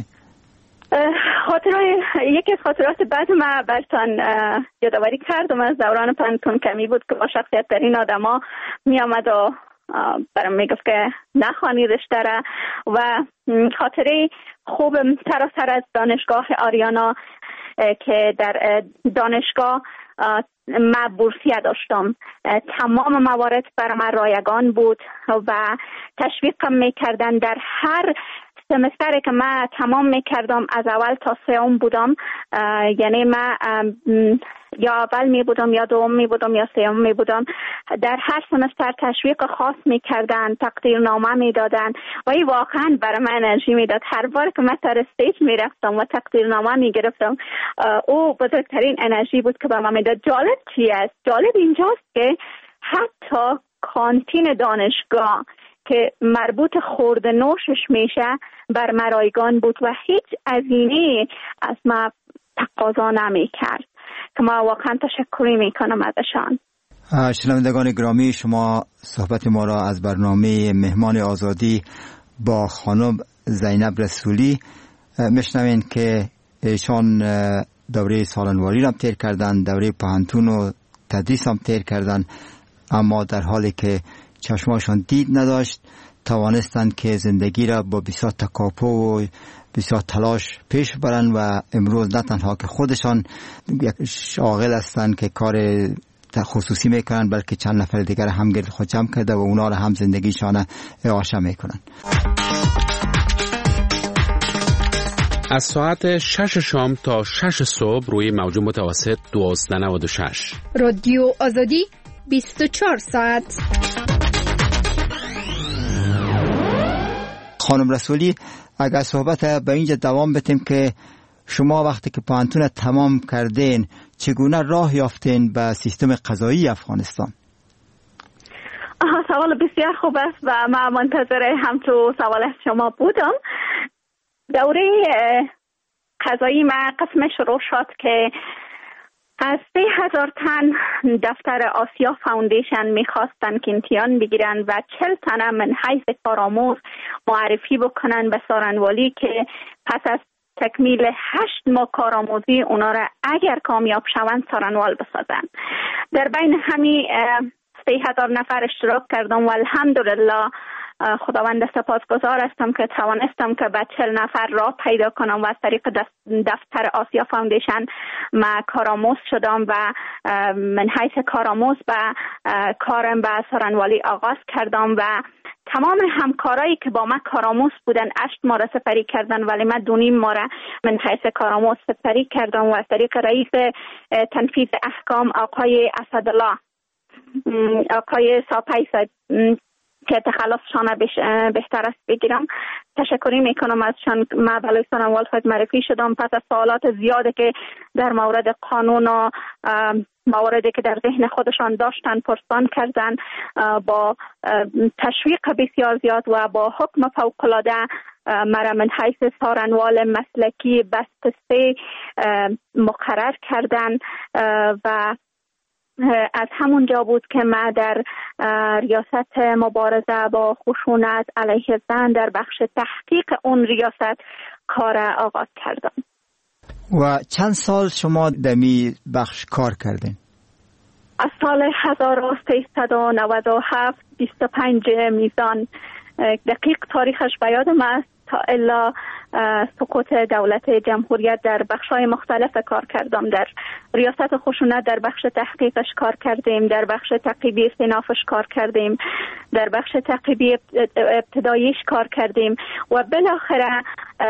خاطرات یکی از خاطرات بد ما برتان یادآوری کردم از دوران پانتون کمی بود که با شخصیت ترین آدما می آمد و برام میگفت که نخوانی رشته را. و خاطره خوب سراسر از دانشگاه آریانا که در دانشگاه ما بورسیه داشتم، تمام موارد برای من رایگان بود و تشویقم میکردن. در هر سمستری که من تمام میکردم از اول تا سوم بودم، یعنی من یا اول می بودم یا دوم می بودم یا سوم می بودم. در هر سمستر تشویق خاص میکردن، تقدیرنامه میدادن و این واقعا برای من انرژی میداد. هر بار که من سر استیج میرفتم و تقدیرنامه میگرفتم، او بزرگترین انرژی بود که به من میداد. جالب چی است؟ جالب اینجاست که حتی کانتین دانشگاه که مربوط خورد نوشش میشه بر مرایگان بود و هیچ هزینه از ما تقاضا نمیکرد که ما واقعا تشکری میکنم ازشان. شنوندگان گرامی، شما صحبت ما را از برنامه مهمان آزادی با خانم زینب رسولی میشنوین که ایشان دوره سالنواری را تیر کردن، دوره پوهنتون و تدریس هم تیر کردن، اما در حالی که چشماشان دید نداشت توانستند که زندگی را با بسیار تکاپو و بسیار تلاش پیش برن و امروز نه تنها که خودشان یک شاغل هستند که کار خصوصی میکنن، بلکه چند نفر دیگر هم گرد خود جمع کرده و اونا را هم زندگیشان اعاشه میکنن. از ساعت شش شام تا شش صبح روی موج متوسط دویست و نود و شش. رادیو آزادی بیست و چهار ساعت. خانم رسولی، اگر صحبت به اینجا دوام بدیم که شما وقتی که پانتون تمام کردین چگونه راه یافتین به سیستم قضایی افغانستان؟ آها، سوال بسیار خوب است و من منتظر هم تو سوال از شما بودم. دوره قضایی ما قسم شروع شد که از سه هزار تن دفتر آسیا فاوندیشن میخواستن که امتحان بگیرن و چل تن من حیث کارآموز معرفی بکنن به سارنوالی که پس از تکمیل هشت ماه کارآموزی اونا را اگر کامیاب شوند سارنوال بسازن. در بین همین سه هزار نفر اشتراک کردم و الحمدلله خداوند سپاسگزار هستم که توانستم که به چهل نفر راه پیدا کنم و از طریق دفتر آسیا فاوندیشن ما کارآموز شدم و من حیث کارآموز به کارم به سارنوالی آغاز کردم و تمام همکارایی که با من کارآموز بودن اشت ما را سپری کردن، ولی من دونیم ما را من حیث کارآموز سپری کردم و از طریق رئیس تنفیذ احکام آقای اسدالله آقای ساپی که تخلصشان بهتر است بگیرم تشکری میکنم ازشان. من بلای سارنوال خود معرفی شدم پس از سوالات زیاده که در مورد قانون و مواردی که در ذهن خودشان داشتن پرسان کردن، با تشویق بسیار زیاد و با حکم فوق‌العاده مرا من حیث سارنوال مسلکی بست سه مقرر کردن و از همون جا بود که من در ریاست مبارزه با خشونت علیه زن در بخش تحقیق اون ریاست کار آغاز کردم. و چند سال شما در می بخش کار کردین؟ از سال هزار و سیصد و نود و هفت بیست و پنج میزان، دقیق تاریخش به یادم است، تا الا سقوط دولت جمهوریت در بخش‌های مختلف کار کردم. در ریاست خشونت در بخش تحقیقش کار کردیم، در بخش تعقیبی استئنافش کار کردیم، در بخش تعقیبی ابتداییش کار کردیم و بالاخره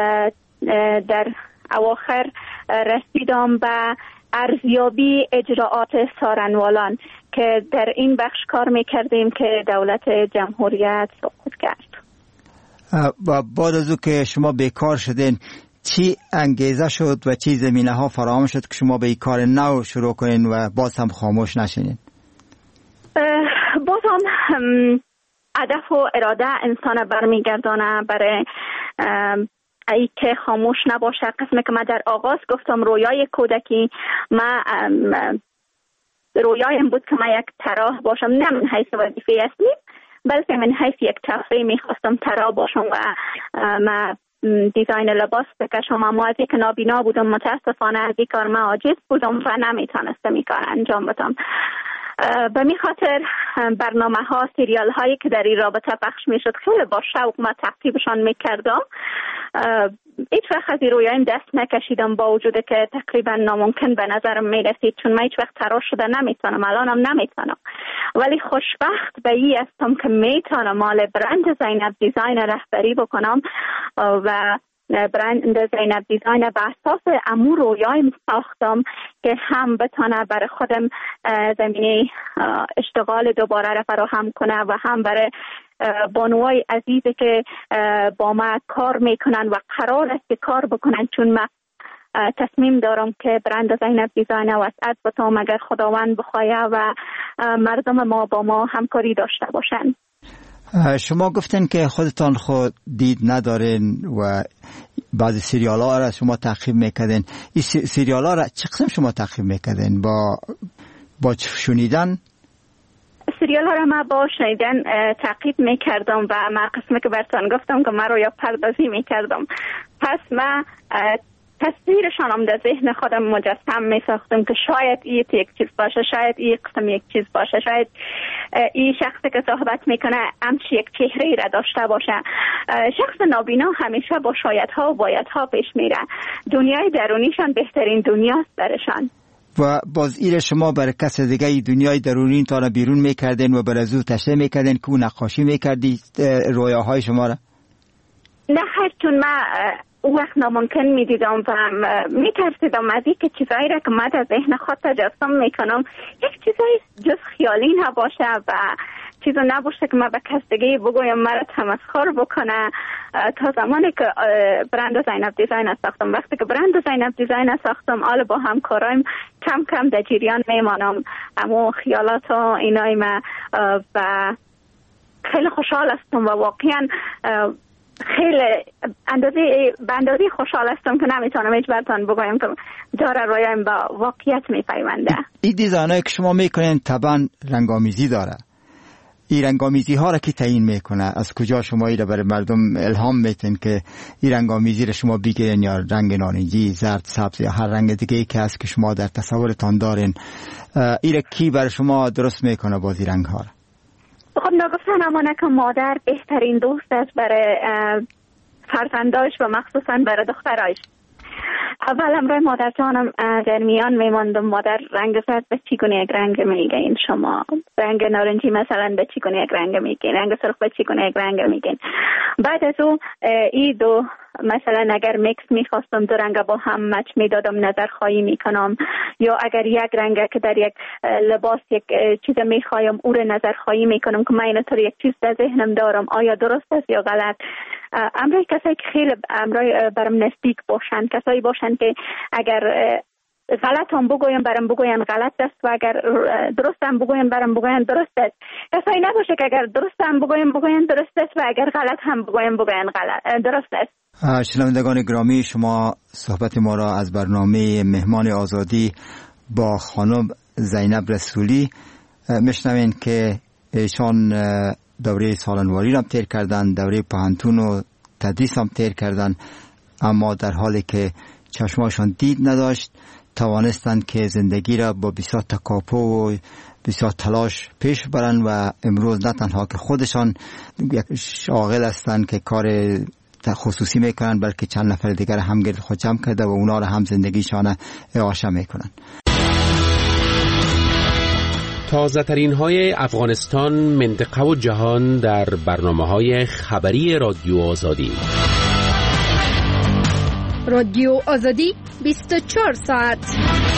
در اواخر رسیدم به ارزیابی اجراعات سارنوالان که در این بخش کار میکردیم که دولت جمهوریت سقوط کرد. و بعد از او که شما بیکار شدین چی انگیزه شد و چی زمینه ها فراهم شد که شما به این کار نو شروع کنین و باز هم خاموش نشینین؟ باز هم هدف و اراده انسان برمیگردانه برای ای که خاموش نباشه. قسمی که من در آغاز گفتم رویای کودکی من رویایم بود که من یک طراح باشم، نه من حیث وظیفه اصلی بلکه من حیث یک تفریح میخواستم طراح باشم و من دیزاین لباس بکشم، اما از یک نابینا بودم متاسفانه از این کار من عاجز بودم و نمیتونستم این کار انجام بدم. به می خاطر برنامه ها سریال هایی که در این رابطه پخش می شد خیلی با شوق ما تعقیبشان می کردم. هیچ وقت از این رویایم دست نکشیدم با وجود که تقریبا ناممکن به نظرم می رسید، چون من هیچ وقت طراح شده نمیتونم، الانم نمیتونم، ولی خوشبخت به این هستم که میتونم مال برند زینب دیزاین رهبری بکنم و برند زینب دیزاین به اساس امو رویایم ساختم که هم بتانه برای خودم زمینه اشتغال دوباره را فراهم کنه و هم برای بانوای عزیزی که با ما کار میکنن و قرار است که کار بکنن، چون من تصمیم دارم که برند زینب دیزاین وسعت بتام اگر خداوند بخواهد و مردم ما با ما همکاری داشته باشن. شما گفتن که خودتان خود دید ندارین و بعضی سریال ها را شما تعقیب میکردین. این سریال ها را چه قسم شما تعقیب میکردین؟ با با شنیدن؟ سریال ها را ما با شنیدن تعقیب میکردم و ما قسمی که برتان گفتم که من رویا پردازی میکردم. پس ما تصویرشان هم در ذهن خودم مجسم می ساختم که شاید این یک چیز باشه، شاید این قسم یک چیز باشه، شاید این شخصی که صحبت میکنه همچی یک چهره را داشته باشه. شخص نابینا همیشه با شایدها و بایدها پیش میره. دنیای درونیشان بهترین دنیاست برشان. و باز ایره شما برای کس دیگه ای دنیای درونی تا بیرون میکردین و بر از او تشریح میکردین که او نقاشی میکردی رویاهای شما را؟ نه، هر چون من اون وقت ناممکن میدیدم و میترسیدم از اینکه چیزایی را که من در ذهن خود تجسم میکنم یک چیزایی جز خیالی نباشه و چیزا نباشه که من به کسدگی بگویم مرا تمسخر بکنه. تا زمانی که برند زینب دیزاین ساختم، وقتی که برند زینب دیزاین ساختم، حالا با همکارایم کم کم در جریان میمانم اما خیالات و اینای ما و خیلی خوشحال هستم و واقعا خیلی اندازه به اندازه خوشحال هستم که نمیتونم هیچ برتان بگویم که داره رویایم با واقعیت میپیونده. این دیزاینایی که شما میکنین طبعا رنگامیزی داره. این رنگامیزی ها را که تعیین میکنه؟ از کجا شما این را برای مردم الهام میتین که این رنگامیزی را شما بگیرین، یا رنگ نارنجی، زرد، سبز یا هر رنگ دیگه ای که هست که شما در تصورتان دارین، این را کی برای شما درست میکنه بازی رنگ ها را؟ خب نگفتن امانه که مادر بهترین دوست است برای فرزنداش و مخصوصا برای دخترایش. اول امروی مادر جانم در میان میماندم مادر رنگ زرد به چیگونه یک رنگ میگین، شما رنگ نارنجی مثلا به چیگونه یک رنگ میگین، رنگ سرخ به چیگونه یک رنگ میگین. بعد از او ای دو مثلا اگر میکس میخواستم دو رنگ با هم مچ میدادم نظر خواهی میکنم، یا اگر یک رنگ که در یک لباس یک چیز میخوایم او رو نظر خواهی میکنم که من اینطور یک چیز در ذهنم دارم آیا درست است یا غلط. امروی کسایی که خیلی امروی برام نزدیک باشن، کسایی باشن که اگر غلط هم بگویم برام بگوین غلط است و اگر درست هم بگویم برام بگوین درست است. کسایی نباشه که اگر درست هم بگویم بگوین درست است و اگر غلط هم بگویم بگوین غلط درست است. شنوندگان گرامی، شما صحبت ما را از برنامه مهمان آزادی با خانم زینب رسولی میشنوین که ایشان دوره سالنواری را تیر کردن، دوره پهنتون و تدریس هم تیر کردن، اما در حالی که چشماشان دید نداشت توانستند که زندگی را با بسیار تکاپو و بسیار تلاش پیش برن و امروز نه تنها که خودشان یک شاغل هستند که کار خصوصی میکنن، بلکه چند نفر دیگر هم گرد خود جمع کرده و اونا را هم زندگیشان اعاشه میکنن. تازه ترین های افغانستان، منطقه و جهان در برنامه های خبری رادیو آزادی. رادیو آزادی بیست و چهار ساعت.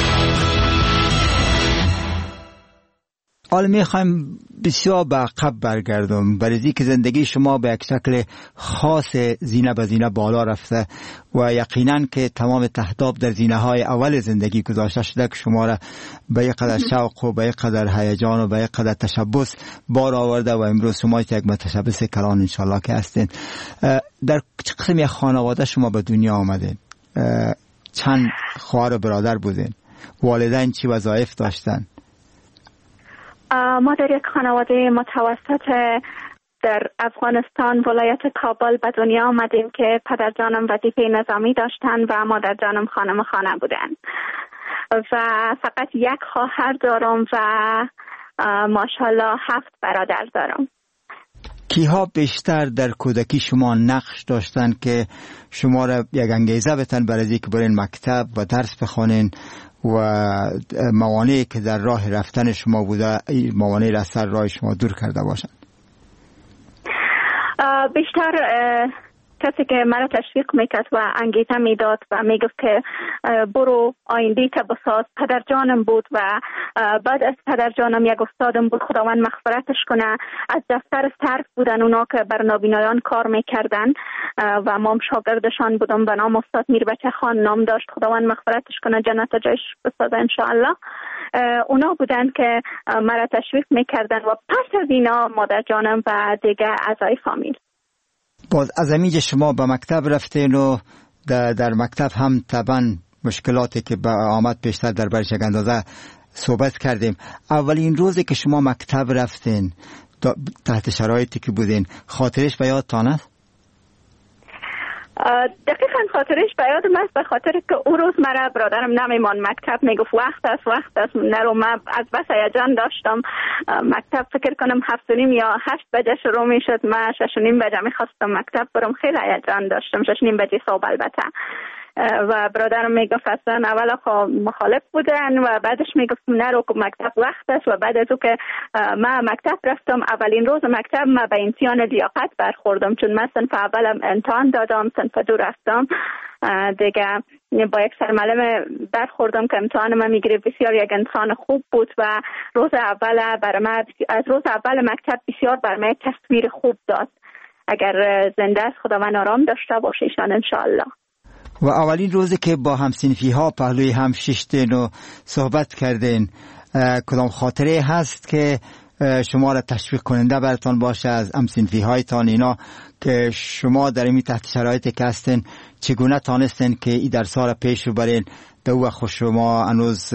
حالا میخوایم بسیار به عقب برگردم، برای که زندگی شما به یک شکل خاص زینه به زینه بالا رفته و یقینا که تمام تهداب در زینه های اول زندگی گذاشته شده که شما را به یک قدر شوق و به یک قدر هیجان و به یک قدر تشبث بار آورده و امروز شما یک متشبث کلان انشالله که هستین. در چه قسم یک خانواده شما به دنیا آمدین؟ چند خواهر و برادر بودین؟ والدین چی وظایف داشتن؟ ما در یک خانواده متوسط در افغانستان ولایت کابل به دنیا آمدیم که پدر جانم وظیفه نظامی داشتن و مادر جانم خانم خانه بودن و فقط یک خواهر دارم و ماشاءالله هفت برادر دارم. کیها بیشتر در کودکی شما نقش داشتن که شما را یک انگیزه بتن برای اینکه برین مکتب و درس بخونین و موانعی که در راه رفتن شما بوده موانعی را از سر راه شما دور کرده باشند؟ بیشتر کسی که مرا تشویق میکرد و انگیزه میداد و میگفت که برو آینده تو بساز پدر جانم بود و بعد از پدر جانم یک استادم بود، خداوند مغفرتش کنه. از دفتر صرف بودن اونا که بر نابینایان کار میکردن و ما شاگردشان بودم به نام استاد میربچه خان نام داشت، خداوند مغفرتش کنه جنت جایش بسازه انشاءالله. اونا بودن که مرا تشویق میکردن و پس از اینا مادر جانم و دیگه اعضای فامیل. باز از امیج شما به مکتب رفتین و در, در مکتب هم طبعا مشکلاتی که به آمد بیشتر در برش یک اندازه صحبت کردیم. اولین روزی که شما مکتب رفتین تحت شرایطی که بودین خاطرش به یادتان است؟ دقیقا خاطرش به یادم است، به خاطر که اون روز مرا برادرم نمیمان مکتب، میگفت وقت است وقت است نرو. من از بس هیجان داشتم مکتب، فکر کنم هفت و نیم یا هشت بجه شروع میشد، من شش و نیم بجه میخواستم مکتب برم، خیلی هیجان داشتم. شش و نیم بجه صبح البته و برادرم میگفت اصلا اول خب مخالف بودن و بعدش میگفت نرو که مکتب وقت است و بعد از او که من مکتب رفتم اولین روز مکتب من به امتحان لیاقت برخوردم چون من صنف اولم امتحان دادم صنف دو رفتم دیگه با یک سرمعلم برخوردم که امتحان من میگیره بسیار یک انسان خوب بود و روز اول برای من از روز اول مکتب بسیار برای من تصویر خوب داد اگر زنده است خداوند آرام داشته باشه ایشان انشاءالله. و اولین روزی که با همسنفی ها پهلوی هم ششتین و صحبت کردین کدام خاطره هست که شما را تشویق کننده براتون باشه از همسنفی هایتان اینا که شما در این تحت شرایطی که هستین چگونه تانستین که این درس‌ها را پیش ببرین؟ دو وقت شما هنوز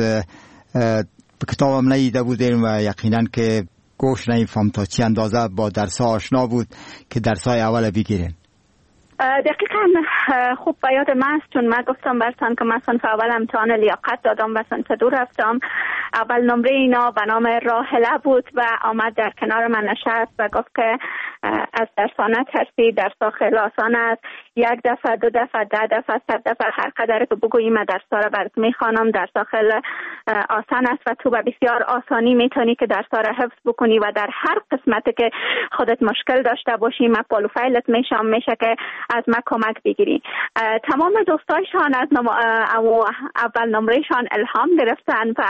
به کتابم ندیده بودین و یقینا که گوش نمیفهم تا چی اندازه با درس‌ها آشنا بود که درس‌های اول بگیرین. دقیقا خوب به یاد من است چون من گفتم براتون که من صنف اول امتحان لیاقت دادم و صنف دو رفتم. اول نمره اینا به نام راحله بود و آمد در کنار من نشست و گفت که از درس‌ها نترسی، درس‌ها خیلی آسان است، یک دفعه دو دفعه ده دفعه صد دفعه هر قدر که بگویی من درس‌ها را برات میخوانم، درس‌ها خیلی آسان است و تو به بسیار آسانی میتونی که درس‌ها را حفظ بکنی و در هر قسمتی که خودت مشکل داشته باشی من پالو فایلت میشم میشه که از من کمک بگیری. تمام دوستایشان از نم... اول نمرهشان الهام گرفتن و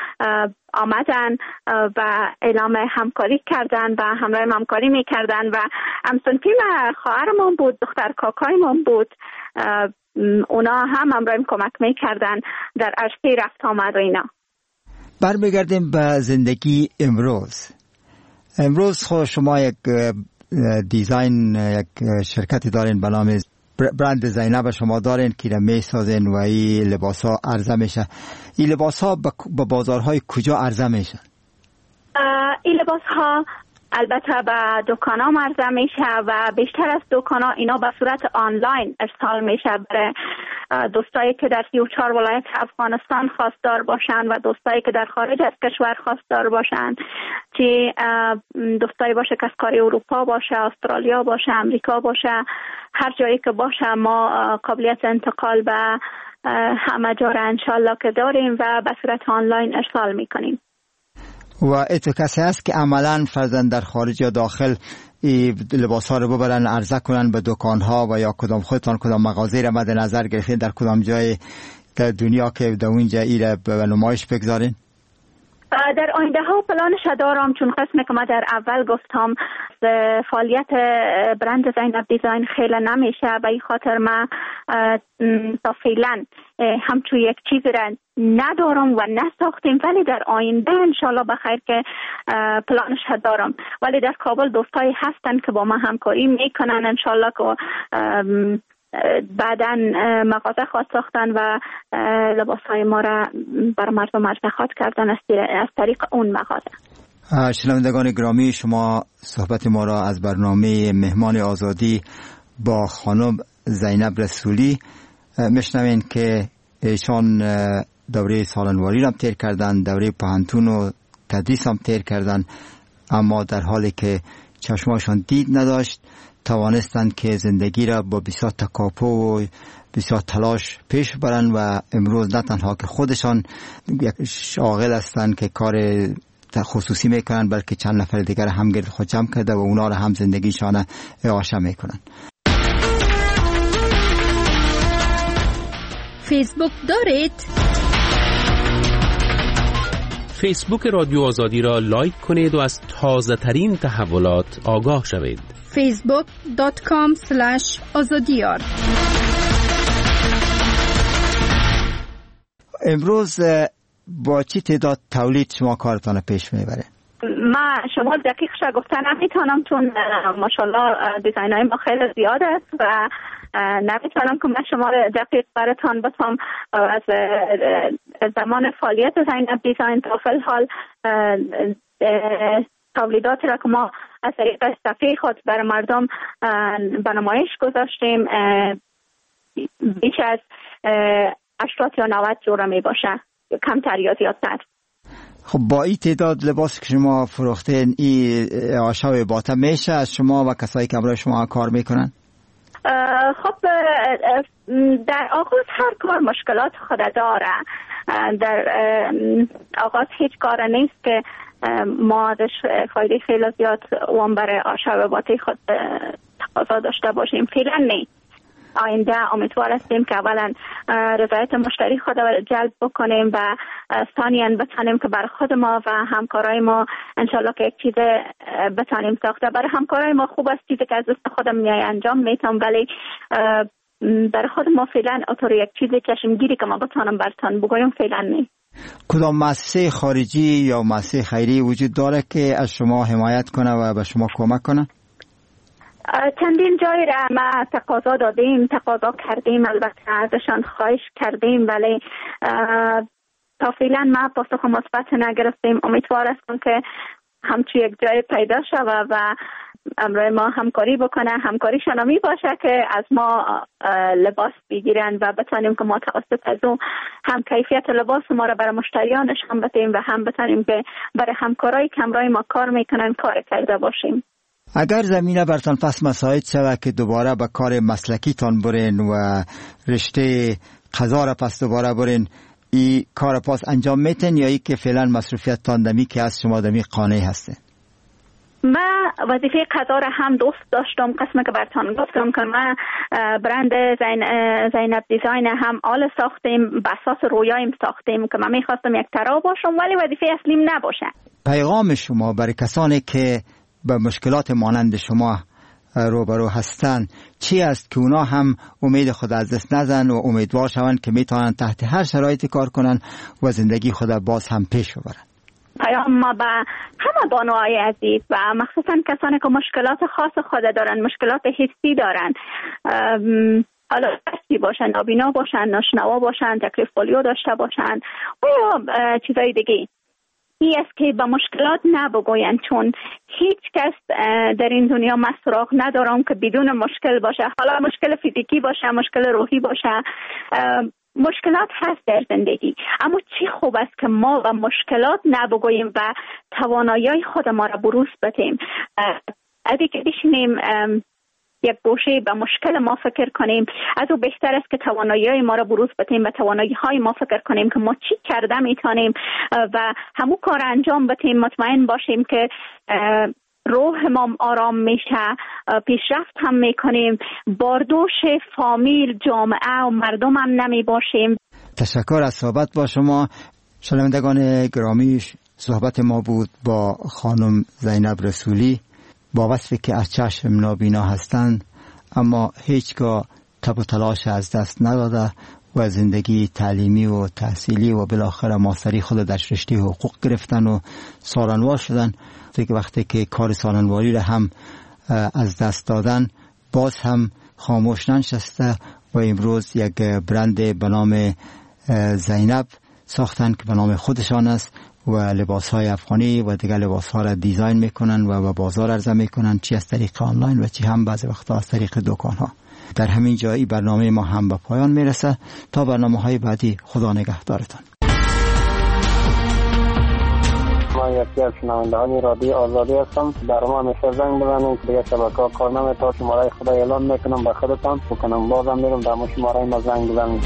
آمدن و اعلام همکاری کردن و همراه همکاری میکردن و همسنفی خواهرمون بود، دختر کاکایمون بود، اونا هم همراه کمک میکردن در عرصه رفت آمد و اینا. برمیگردیم به زندگی امروز. امروز خود شما یک دیزاین یک شرکتی دارین به نام برند زینب شما دارین که می سازین و این لباس ها عرضه میشه. این لباس ها به بازارهای کجا عرضه میشه؟ این لباس ها البته به دکان ها عرضه میشه و بیشتر از دکان ها اینا به صورت آنلاین ارسال میشه برای دوستایی که در سی و چهار ولایت افغانستان خواستار باشن و دوستایی که در خارج از کشور خواستار باشن، چه دوستایی باشه که از کاری اروپا باشه، استرالیا باشه، امریکا باشه، هر جایی که باشه ما قابلیت انتقال به همه جا را انشالله که داریم و به صورت آنلاین ارسال میکنیم. و اتو کسی هست که عملاً فرزن در خارج یا داخل لباس ها رو ببرن عرضه کنن به دکان ها و یا کدام خودتان کدام مغازه را مد نظر گرفتین در کدام جای در دنیا که در اونجا ایره به نمایش بگذارین؟ در آینده ها پلانش دارم چون قسمی که ما در اول گفتم فعالیت برند زینب دیزاین خیلی نمیشه و این خاطر ما تا فعلا همچون یک چیز را ندارم و نساختیم، ولی در آینده انشالله بخیر که پلانش دارم. ولی در کابل دوستایی هستن که با ما همکاری میکنن انشالله که بعداً مغازه خواهد ساختن و لباسهای ما را بر مردم عرضه خواهد کردن از طریق اون مغازه. شنوندگان گرامی، شما صحبت ما را از برنامه مهمان آزادی با خانم زینب رسولی میشنوین که ایشان دوره سالنواری را تیر کردن، دوره پانتون و تدریس هم تیر کردن، اما در حالی که چشماشان دید نداشت توانستند که زندگی را با بسیار تکاپو و بسیار تلاش پیش برن و امروز نه تنها که خودشان یک شاغل هستند که کار خصوصی میکنن بلکه چند نفر دیگر هم گرد خود جمع کرده و اونا را هم زندگیشان اعاشه میکنن. فیسبوک دارید؟ فیسبوک رادیو آزادی را لایک کنید و از تازه ترین تحولات آگاه شوید. فیسبوک دات کام سلش آزادیار. امروز با چی تعداد تولید شما کارتان پیش میبره؟ ما شما دقیق شا گفتن نمیتونم چون ماشاءالله دیزاین های ما خیلی زیاد است و نمیتونم که من شما دقیق براتان بتونم از زمان فعالیت زینب دیزاین تا فی الحال تولیداتی را که ما از طریق صفحه خود برای مردم به نمایش گذاشتیم بیش از هشتاد یا نود جوره می باشه، کمتر یا زیادتر. خب با این تعداد لباس که شما فروختین این آشاو باطن میشه از شما و کسایی که برای شما کار میکنن؟ خب در آغاز هر کار مشکلات خود داره. در آغاز هیچ کار نیست که ما ازش فایده خیلی زیاد وام برای آشوباتی خود تقاضا داشته باشیم. فعلا نیست. آینده امیدوار هستیم که اولا رضایت مشتری خود را جلب بکنیم و ثانیاً بتانیم که برای خود ما و همکارای ما انشالله که یک چیز بتانیم ساخته. برای همکارای ما خوب است چیزی که از دست خودم میای انجام میتونم، ولی برای خود ما فعلا اطور یک چیزی چشمگیری که ما بتانم برتان بگویم فعلا نیست. کدام مؤسسه خارجی یا مؤسسه خیری وجود داره که از شما حمایت کنه و به شما کمک کنه؟ چندین جای را ما تقاضا دادیم، تقاضا کردیم، البته ازشان خواهش کردیم، ولی تا فعلا ما پاسخ مثبت نگرفتیم. امیدوار هستم که همچی یک جای پیدا شود و امروز ما همکاری بکنه، همکاری شنامی باشه که از ما لباس بگیرن و بتانیم که ما توسط از اون هم کیفیت لباس ما را برای مشتریانش هم بتیم و هم بتانیم که برای همکارای که امروز ما کار میکنن کار کرده باشیم. اگر زمینه برتان پس مساعد شود که دوباره به کار مسلکی تان برین و رشته قضا را پس دوباره برین، ای کار پاس انجام میتن یا ای که فعلا مصروفیت تان دمی که از شما دمی قانع هسته؟ ما وظیفه قضا را هم دوست داشتم، قسمه که برتان گفتم که ما برند زین زینب دیزاین هم آل ساختیم، به اساس رویایم ساختیم که من میخواستم یک طرح باشم ولی وظیفه اصلیم نباشه. پیغام شما برای کسانی که به مشکلات مانند شما روبرو هستند چی است که اونا هم امید خود از دست نزن و امیدوار شوند که میتونن تحت هر شرایطی کار کنن و زندگی خود باز هم پیش ببرن؟ پیام ما به همه بانوهای عزیز و مخصوصا کسانی که مشکلات خاص خود دارن، مشکلات حسی دارن، حالا دستی باشن، نابینا باشن، ناشنوا باشن، تکلیف پولیو داشته باشن و یا چیزای دیگه، این است که به مشکلات نبگوین، چون هیچ کس در این دنیا من سراغ ندارم که بدون مشکل باشه. حالا مشکل فیزیکی باشه، مشکل روحی باشه، مشکلات هست در زندگی، اما چی خوب است که ما به مشکلات نبگوییم و توانایی خود ما را بروز بدیم. اگه که بشینیم یک گوشه به مشکل ما فکر کنیم، از او بهتر است که توانایی ما را بروز بدیم و توانایی های ما فکر کنیم که ما چی کرده میتونیم و همون کار انجام بدیم. مطمئن باشیم که روح ما آرام میشه، پیشرفت هم میکنیم، باردوش فامیل، جامعه و مردم هم نمی باشیم. تشکر از صحبت با شما. شنوندگان گرامی، صحبت ما بود با خانم زینب رسولی با وصفی که از چشم نابینا هستند اما هیچگاه تب و تلاش از دست نداده و زندگی تعلیمی و تحصیلی و بالاخره ماستری خود در رشته حقوق گرفتن و سالنوار شدن. دیگه وقتی که کار سالنواری را هم از دست دادن باز هم خاموش ننشسته و امروز یک برند به نام زینب ساختن که به نام خودشان است و لباس‌های افغانی و دیگر لباس‌ها را دیزاین میکنن و به بازار عرضه میکنن، چی از طریق آنلاین و چی هم بعضی وقتا از طریق دکان‌ها. در همین جایی برنامه ما هم به پایان میرسه. تا برنامه‌های بعدی، خدا نگهدارتان. من یکی از شنوندگان رادیو آزادی هستم. در ما همیشه زنگ بزنید که دیگه شبکه‌ها کار نمی‌کنه. شماره خدا اعلام میکنم به خودتان بکنم، بازم میرم در مو شماره ما زنگ بزنید.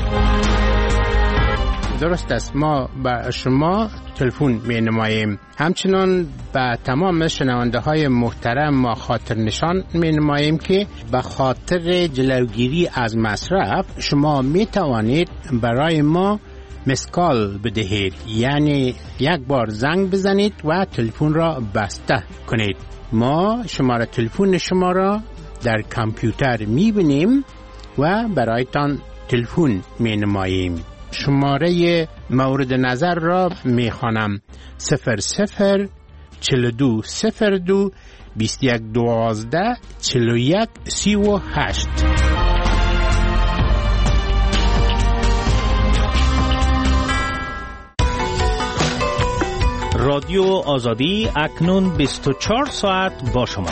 درست است، ما به شما تلفن می نماییم. همچنان به تمام شنونده های محترم ما خاطر نشان می نماییم که به خاطر جلوگیری از مصرف شما می توانید برای ما مسکال بدهید، یعنی یک بار زنگ بزنید و تلفن را بسته کنید. ما شماره تلفن شما را در کامپیوتر می بینیم و برایتان تلفن می نماییم. شماره مورد نظر را می خوانم: صفر صفر چل دو صفر دو بیست یک دوازده چل یک سی و هشت. رادیو آزادی اکنون بیست و چهار ساعت با شما.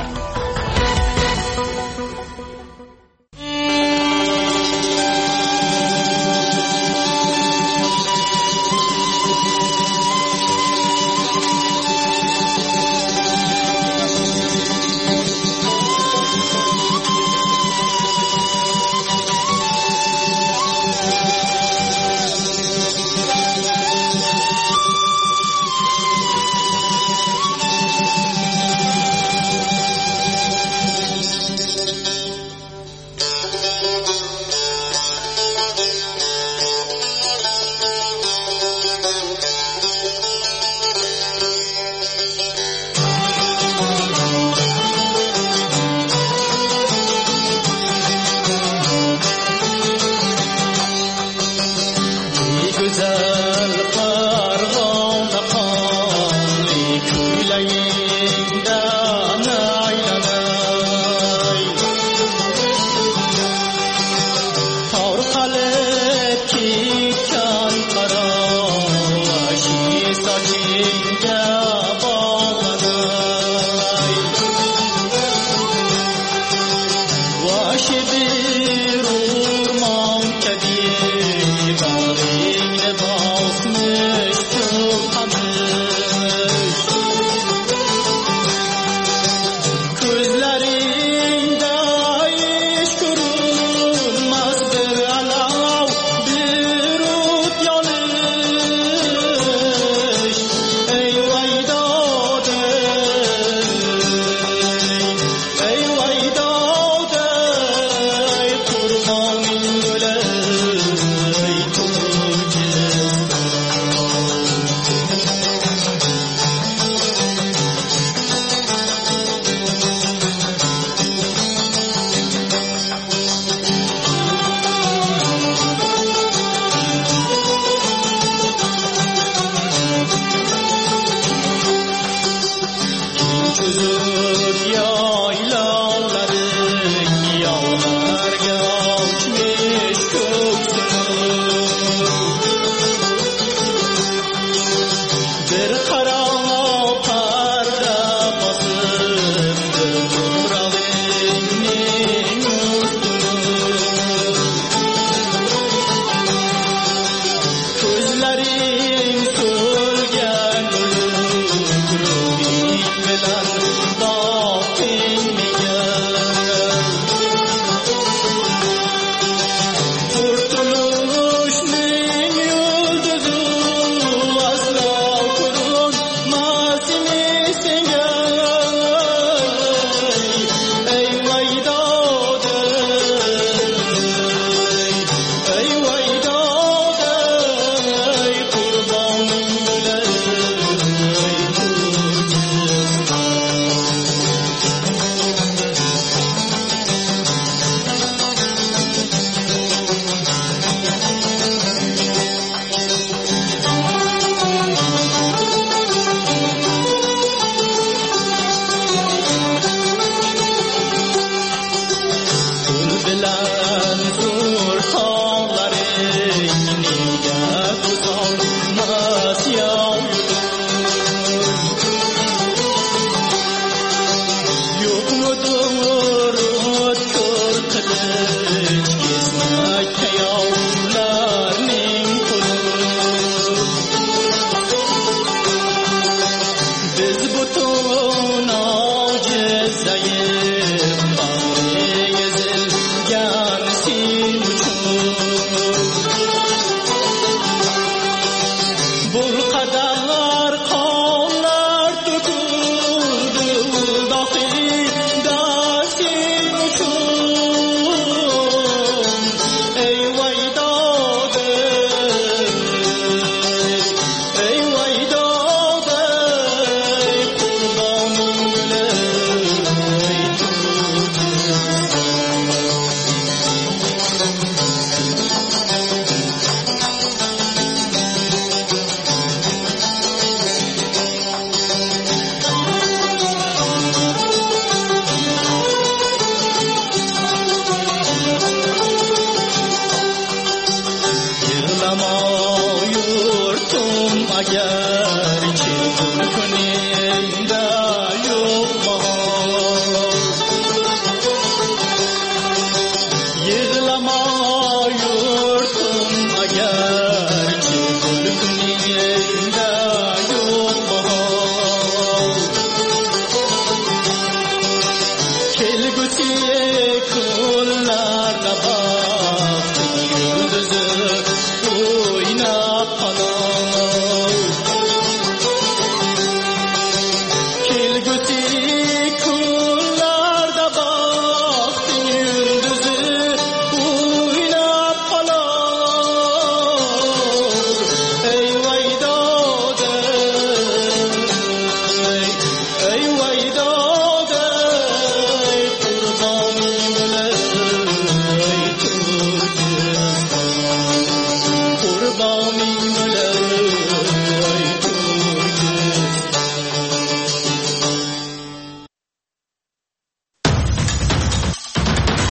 Yok mudur kör kılı